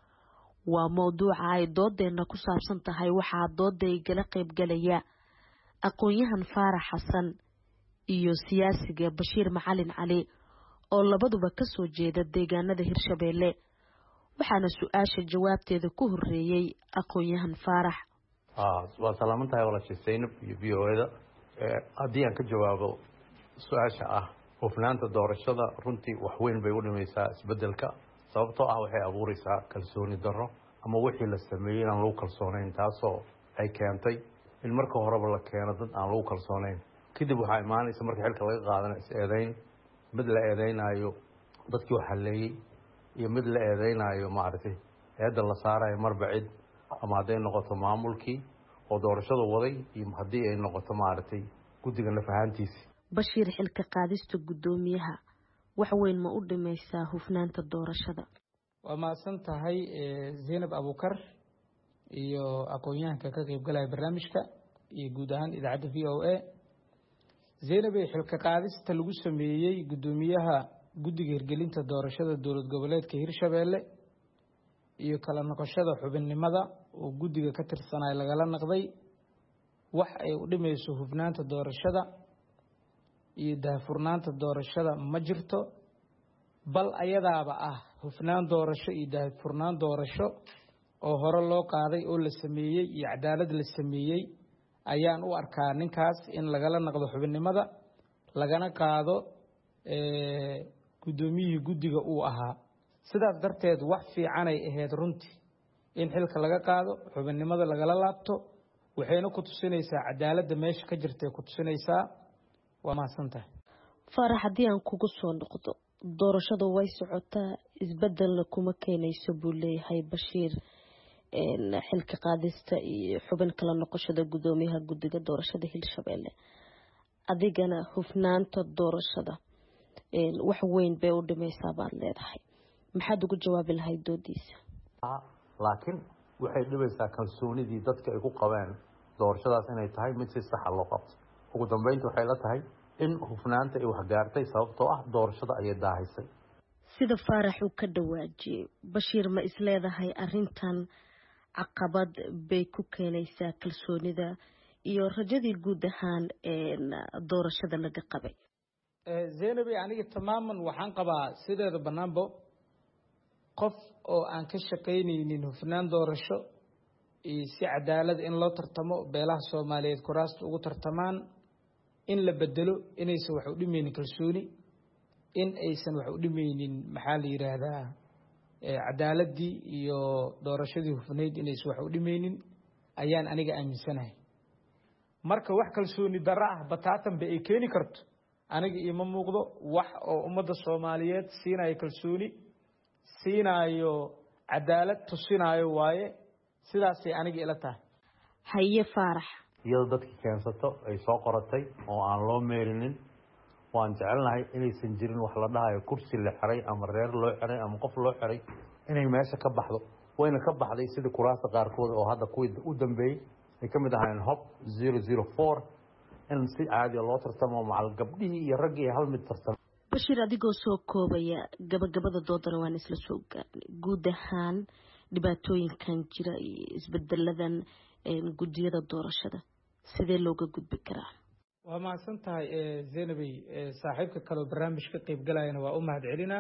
waa mowduuca ay doodeena ku saabsan tahay waxaa dooda igala qayb galaya aqoon-yahan Faarax Xasan iyo siyaasiga Bashiir Macalin Cali oo labaduba ka soo jeeda deegaanada Hirshabeelle waxaana su'aasha jawaabteeda ku horeeyay aqoon-yahan Faarax waa salaaman tahay walaashay Seenab iyo V O A da haddii aan ka jawaabo su-aasha ah hufnaanta doorashada runtii wax weyn bay u dhimaysaa isbedelka sababtoo ah waxay abuuraysaa kalsooni darro ama wixii la sameeyey aan lagu kalsoonayn taasoo ay keentay in marka horeba la keeno dad aan lagu kalsoonayn kadib waxaa imaanaysa marka xilka laga qaadana is eedayn mid la eedaynayo dadkii waxaleeyey iyo mid la eedaynayo maaragtay eedda la saarayo marba cid ama hadday noqoto maamulkii oo doorashada waday iyo haddii ay noqoto maaragtay guddiga nafahaantiisi Bashiir xilka qaadista gudoomiyaha wax weyn ma u dhimaysaa hufnaanta doorashada waa maasan tahay Zainab Abuukar iyo aqoon-yahanka ka qayb galaya barnaamijka iyo guud ahaan idaacadda V O A Zainab xilka qaadista lagu sameeyay gudoomiyaha guddiga hirgelinta doorashada dowlad goboleedka Hirshabeelle iyo kala noqoshada xubinnimada oo guddiga ka tirsanay lagala naqday wax ay u dhimayso hufnaanta doorashada iyo daahfurnaanta doorashada ma jirto bal ayadaaba ah hufnaan doorasho iyo daahfurnaan doorasho oo hore loo qaaday oo la sameeyey iyo cadaalad la sameeyey ayaan u arkaa ninkaas in lagala naqdo xubinnimada lagana qaado guddoomiyihii guddiga uu ahaa sidaas darteed wax fiicanay ahayd runtii in xilka laga qaado xubinnimada lagala laabto waxayna ku tusinaysaa cadaaladda meesha ka jirtay ku tusinaysaa waa mahadsantahay faarax haddii aan kugu soo noqdo doorashadu way socotaa isbedelna kuma keenayso buu leeyahay bashiir xilka qaadista iyo xubin kala noqoshada guddoomiyaha guddiga doorashada hirshabeelle adigana hufnaanta doorashada wax weyn bay u dhimaysaa baad leedahay maxaad ugu jawaabi lahayd doodiisa laakiin waxay dhibaysaa kalsoonidii dadka ay ku qabeen doorashadaas inay tahay mid si saxa loo qabto ugu dambeynta waxay la tahay in hufnaanta ay waxgaartay sababtoo ah doorashada ayay daahisay sida faarax uu ka dhawaajiyey bashiir ma isleedahay arrintan caqabad bay ku keenaysaa kalsoonida iyo rajadii guud ahaan doorashada laga qabay zeynabi aniga tamaaman waxaan qabaa sideeda banaanbo qof oo aan ka shaqaynaynin hufnaan doorasho iyo si cadaalad in loo tartamo beelaha soomaaliyeed kuraasta ugu tartamaan in la bedelo inaysan wax u dhimaynin kalsooni in aysan wax u dhimaynin maxaa la yidhaahdaa cadaaladii iyo doorashadii hufnayd inaysan wax u dhimaynin ayaan aniga aaminsanahay marka wax kalsooni darro ah bataatanba ay keeni karto aniga iima muuqdo wax oo ummadda soomaaliyeed siinayo kalsooni siinayo cadaalad tusinayo waaye sidaasay aniga ila tahay haye faarax iyadoo dadkii keensato ay soo qoratay oo aan loo meerinin waan jecelnahay inaysan jirin wax la dhahayo kursi la xiray ama reer loo xiray ama qof loo xiray inay meesha ka baxdo wayna ka baxday sida kuraasta qaarkood oo hadda kuwii u dambeeyey ay ka mid ahaayeen hob zero zero four in si caadi loo tartamo macal gabdhihii iyo raggii hal mid tartamo bashiir adigoo soo koobaya gabagabada doodana waan isla soo gaarnay guud ahaan dhibaatooyinkan jira iyo isbedeladan guddiyada doorashada sidee looga gudbi karaa waa mahadsan tahay zeynabey saaxiibka kaleo barnaamij ka qayb galayana waa u mahad celinaa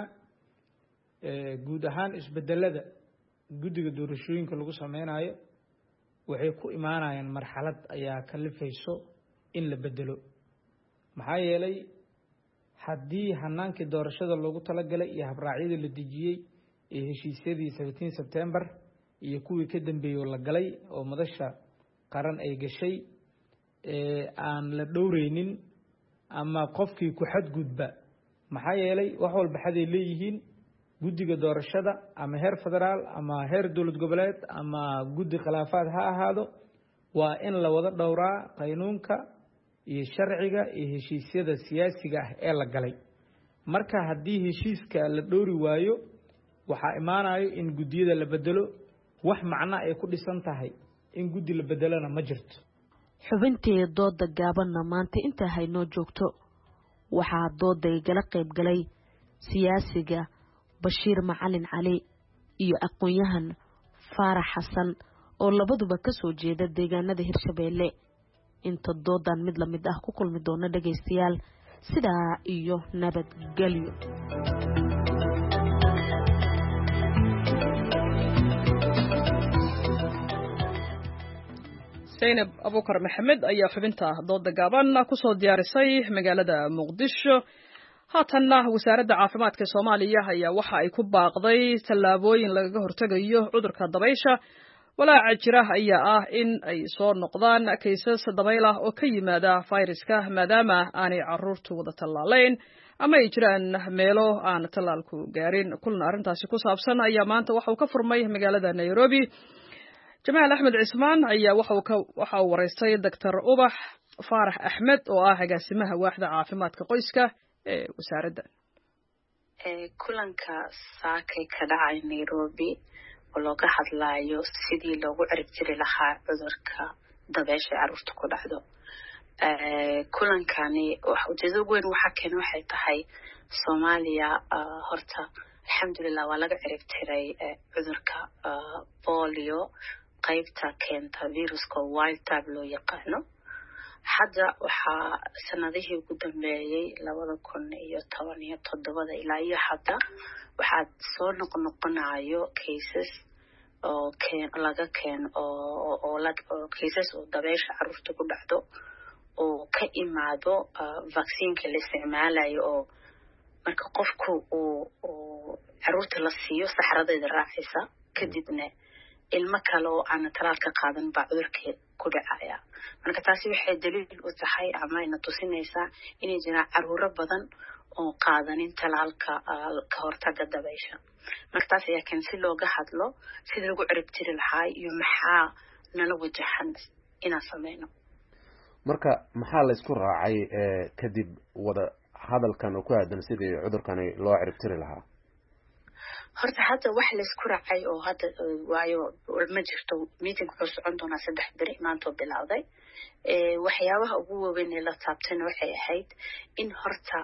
guud ahaan isbedelada guddiga doorashooyinka lagu sameynayo waxay ku imaanayaan marxalad ayaa kalifayso in la bedelo maxaa yeelay haddii hanaankii doorashada loogu talagalay iyo habraacyadii la dejiyey ee heshiisyadii seventeen September iyo kuwii ka dambeeyay oo la galay oo madasha qaran ay gashay ee aan la dhowreynin ama qofkii ku xadgudba maxaa yeelay wax walba xaday leeyihiin guddiga doorashada ama heer federaal ama heer dowlad goboleed ama guddi khilaafaad ha ahaado waa in la wada dhowraa qaynuunka iyo sharciga iyo heshiisyada siyaasiga ah ee la galay marka haddii heshiiska la dhowri waayo waxaa imaanayo in guddiyada la bedelo wax macno ay ku dhisan tahay in guddi la bedelana ma jirto xubintii dooda gaabanna maanta intaa haynoo joogto waxaa dooda igala qayb galay siyaasiga bashiir macalin cali iyo aqoon-yahan faarax xasan oo labaduba ka soo jeeda deegaanada hirshabeelle inta doodan mid la mid ah ku kulmi doona dhagaystayaal sidaa iyo nabadgelyo zaynab abuukar maxamed ayaa xubinta dooda gaaban kusoo diyaarisay magaalada muqdisho haatanna wasaaradda caafimaadka soomaaliya ayaa waxa ay ku baaqday tallaabooyin lagaga hortegayo cudurka dabaysha walaaca jira ayaa ah in ay soo noqdaan kaysas dabayl ah oo ka yimaada fayraska maadaama aanay caruurtu wada tallaalayn ama ay jiraan meelo aan tallaalku gaarin kulna arrintaasi ku saabsan ayaa maanta waxa uu ka furmay magaalada nairobi jamaal axmed cismaan ayaa waxa uu waraystay doctor ubax faarax axmed oo ah agaasimaha waaxda caafimaadka qoyska ee wasaaradda kulanka saakay ka dhacay nairobi oo looga hadlaayo sidii loogu cirib jiri lahaa cudurka dabeesha caruurta ku dhacdo kulankani ujeedada ugu weyn waxaa keena waxay tahay soomaaliya horta alxamdulilah waa laga cirib tiray cudurka polio qaybta keenta viruska wild type loo yaqaano hadda waxaa sanadihii ugu dambeeyey labada kun iyo toban iyo toddobada ilaa iyo hadda waxaad soo noqnoqonayo cases oo keen laga keen oo oo lag oo cases oo dabeysha caruurta ku dhacdo oo ka imaado vaccinka la isticmaalayo oo marka qofku uu uu caruurta la siiyo saxaradeeda raacaysa kadibna ilmo kale oo aan talaalka qaadan baa cudurka ku dhacaya marka taasi waxay daliil u tahay ama ina tusinaysaa inay jiraan caruuro badan oo qaadanin talaalka ka hortaga dabeysha marka taasi ayaa kan si looga hadlo sida lagu cirib tiri lahaa iyo maxaa nala wajahan inaan sameyno marka maxaa la isku raacay kadib wada hadalkan oo ku aadan sidii cudurkani loo cirib tiri lahaa horta hadda wax la isku raacay oo hadda waayo ma jirto meeting wuxuu socon doonaa saddex beri maanta bilowday ee waxyaabaha ugu waaweyn ee la taabtayna waxay ahayd in horta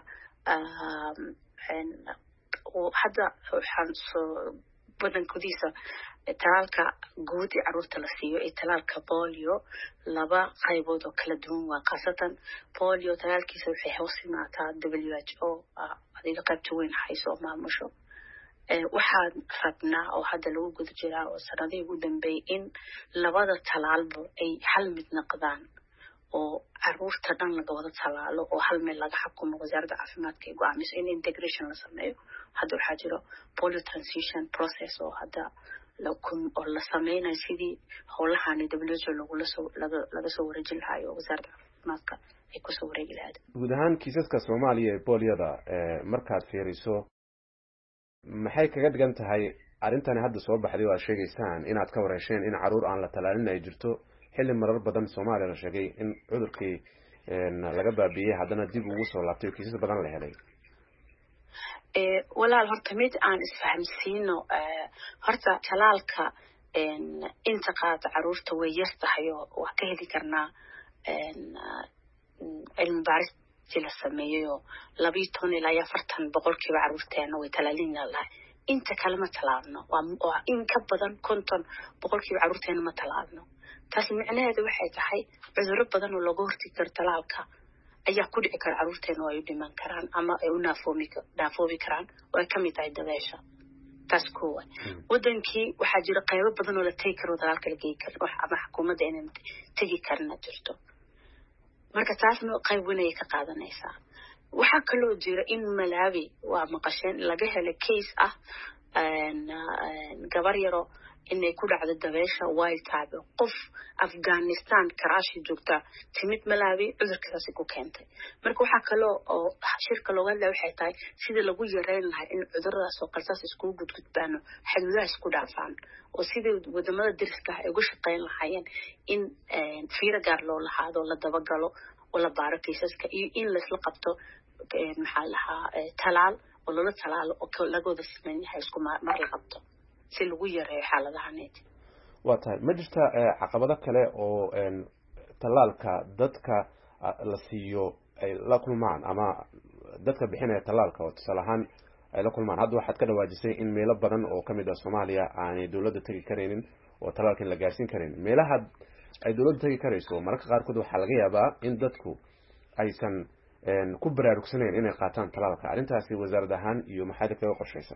hadda waxaan soo badankoodiisa talaalka guud ee caruurta la siiyo ee talaalka polio laba qaybood oo kala duwan waa khaasatan polio talaalkiisa waxay hoos imaataa W H O adiga qaybta weyn hayso maamusho waxaan rabnaa oo hadda lagu guda jiraa oo sanadihii ugu dambeeyay in labada talaalba ay hal mid noqdaan oo caruurta dhan laga wada talaalo oo hal meel laga xukumo wasaaradda caafimaadka ay go'aamiso in integration la sameeyo hadda waxaa jiro polio transition process oo hadda oo la sameynayo sidii howlahani W H O lagula soo laga soo wareejin lahayo oo wasaaradda caafimaadka ay kusoo wareegi lahayd guud ahaan kiisaska Soomaaliya ee poliyada markaad fiiriso maxay kaga dhigan tahay arintani hadda soo baxday oo aad sheegaysaan inaad ka wareesheen in caruur aan la talaalin ay jirto xilli marar badan Soomaaliya la sheegay in cudurkii laga baabiyay haddana dib ugu soo laabtay kiisas badan la helay ee walaal horta mid aan isfahamsiino horta talaalka inta qaad caruurta way yar tahay oo wax ka heli karnaa cilmi baaris la sameeyo laba iyo toban ilaa afartan boqolkiiba caruurteena way talaalin lahayd inta kale ma talaalno waa in ka badan konton boqolkiiba caruurteena ma talaalno taasi micnaheedu waxay tahay cudurro badan oo laga hortagi karo talaalka ayaa ku dhici kara caruurteena oo ay u dhiman karaan ama ay u naafoomi naafoobi karaan oo ay ka mid tahay dabeysha taas koowaad wadankii waxaa jira qaybo badan oo la tegi karo talaalka la geeyi karo ama xukuumadda inay tegi karna jirto marka taasna qayb weyn ay ka qaadanaysaa waxaa kaloo jira in Malawi waa maqasheen laga helay case ah gabar yaro inay ku dhacdo dabeysha wild type qof Afghanistan Karachi joogta timid Malawi cudurkaasi ku keentay marka waxaa kaloo oo shirka looga hadlay waxay tahay sida lagu yareyn lahaa in cuduradaas oo qalsaas isku gudgudbaan xaduudaha isku dhaafaan oo sidii wadamada deriska ay uga shaqeyn lahaayeen in fiiro gaar loo lahaado la dabagalo oo la baaro kiisaska iyo in la isla qabto maxaa lahaa talaal oo lala talaalo oo laga wada sameyn yahay isku mar la qabto si lagu yareeyo xaaladahaneed waa tahay ma jirta caqabado kale oo talaalka dadka la siiyo ay la kulmaan ama dadka bixinaya talaalka oo tusaale ahaan ay la kulmaan hadda waxaad ka dhawaajisay in meelo badan oo kamid ah Soomaaliya aanay dawladda tagi kareenin oo talaalkan la gaarsiin kareen meelaha ay dawladda tagi kareyso mararka qaarkood waxaa laga yaabaa in dadku aysan ku baraarugsaneen inay qaataan talaalka arrintaasi wasaaradda ahaan iyo maxaad kaga qorshaysan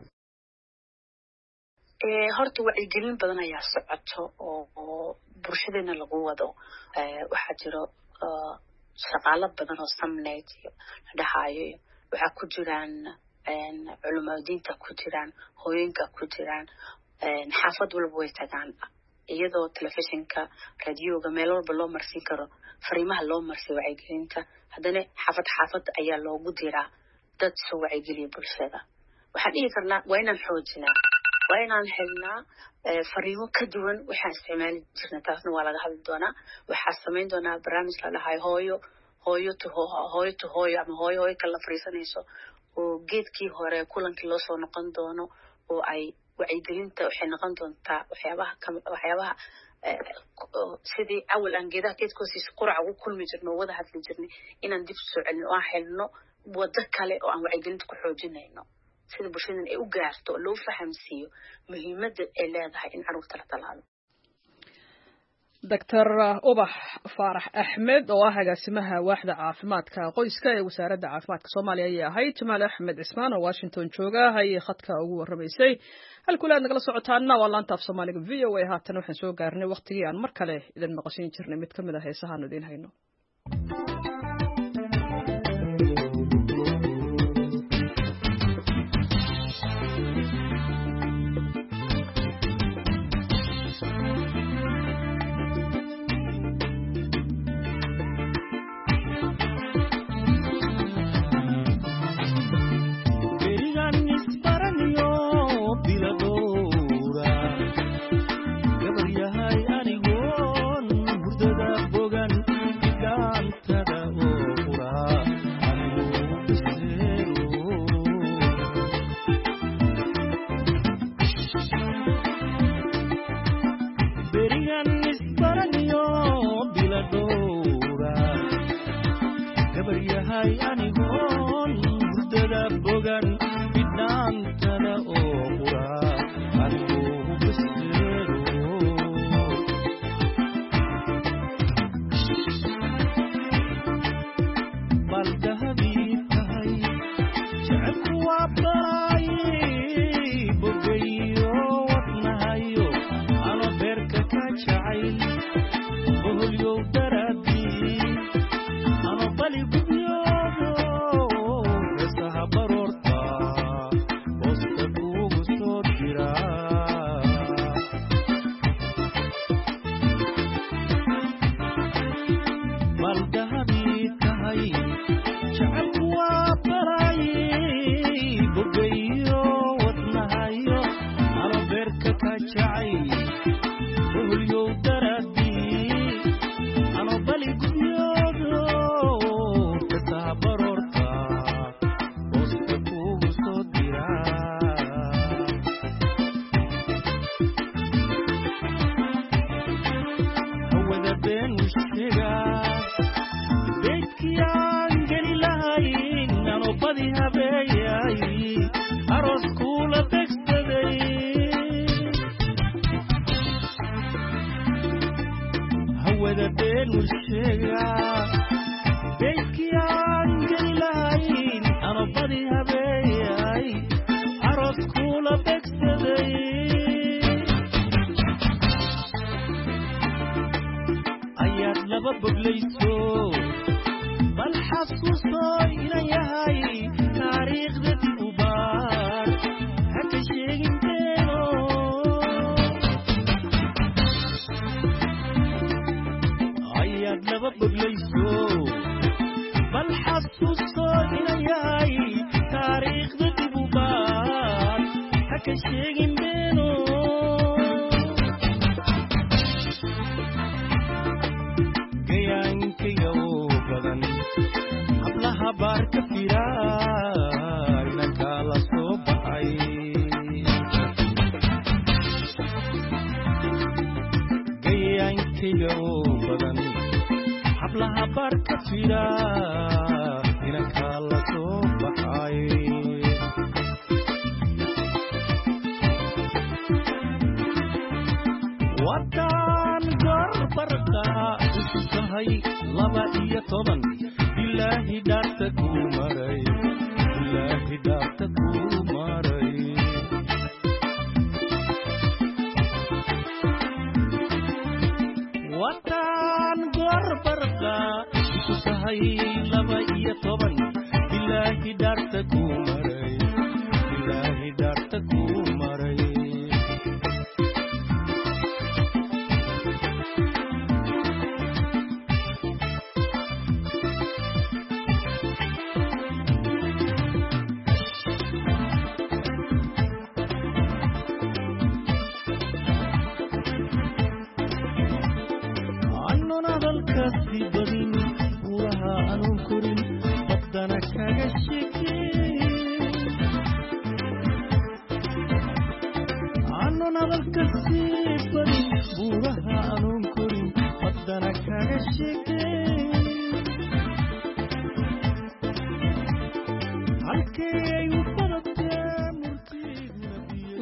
ee horta wacyigelin badan ayaa socoto oo bulshadeena lagu wado waxaa jiro shaqaalo badan oo samneyd iyo dhahayo waxaa ku jiraan culumaadiinta ku jiraan hooyinka ku jiraan xaafad walba way tagaan iyadoo telefishinka raadiyoga meel walba loo marsiin karo fariimaha loo marsiyo wacyigelinta haddana xaafad xaafad ayaa loogu diraa dad soo wacyigeliya bulshada waxaan dhihi karnaa waa inaan xoojinaa waa inaan helnaa fariimo ka duwan waxaan isticmaali jirnay taasna waa laga hadli doonaa waxaa samayn doonaa barnaamij la dhahayo hooyo hooyo to hooyo to hooyo ama hooyo hooyo kala fariisanayso oo geedkii hore kulankii loo soo noqon doono oo ay wacyigelinta waxay noqon doontaa waxyaabaha waxyaabaha sidii awal aan geedaha geedkoosiisa qurac ugu kulmi jirno oo wada hadli jirnay inaan dib soo celino oo aan helno waddo kale oo aan wacyigelinta ku xoojinayno sida bulshadan ay u gaarto oo loo fahamsiiyo muhiimadda ay leedahay in caruurta la talaalo doctor ubax faarax axmed oo ah agaasimaha waaxda caafimaadka qoyska ee wasaaradda caafimaadka soomaaliya ayay ahayd. jamaal axmed cismaan oo washington jooga ayay khadka ugu warramaysay. halkule aad nagala socotaana waa laanta af soomaaliga v o a. haatan waxaan soo gaarnay waqtigii aan mar kale idin maqashin jirnay mid ka mid a heesahaanu idiin hayno.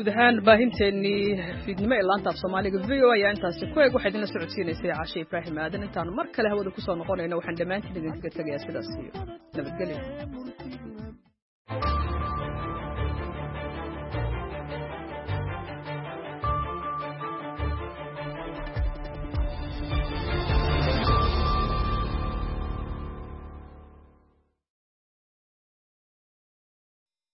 guud ahaan baahinteennii fiidnimo ee laanta af soomaaliga v o ayaa intaasi ku eeg waxaa idinla socodsiinaysay caashe ibraahim aadan intaanu mar kale hawada kusoo noqonayno waxaan dhammaantiin idinkaga tegayaa sidaas iyo nabadgelyo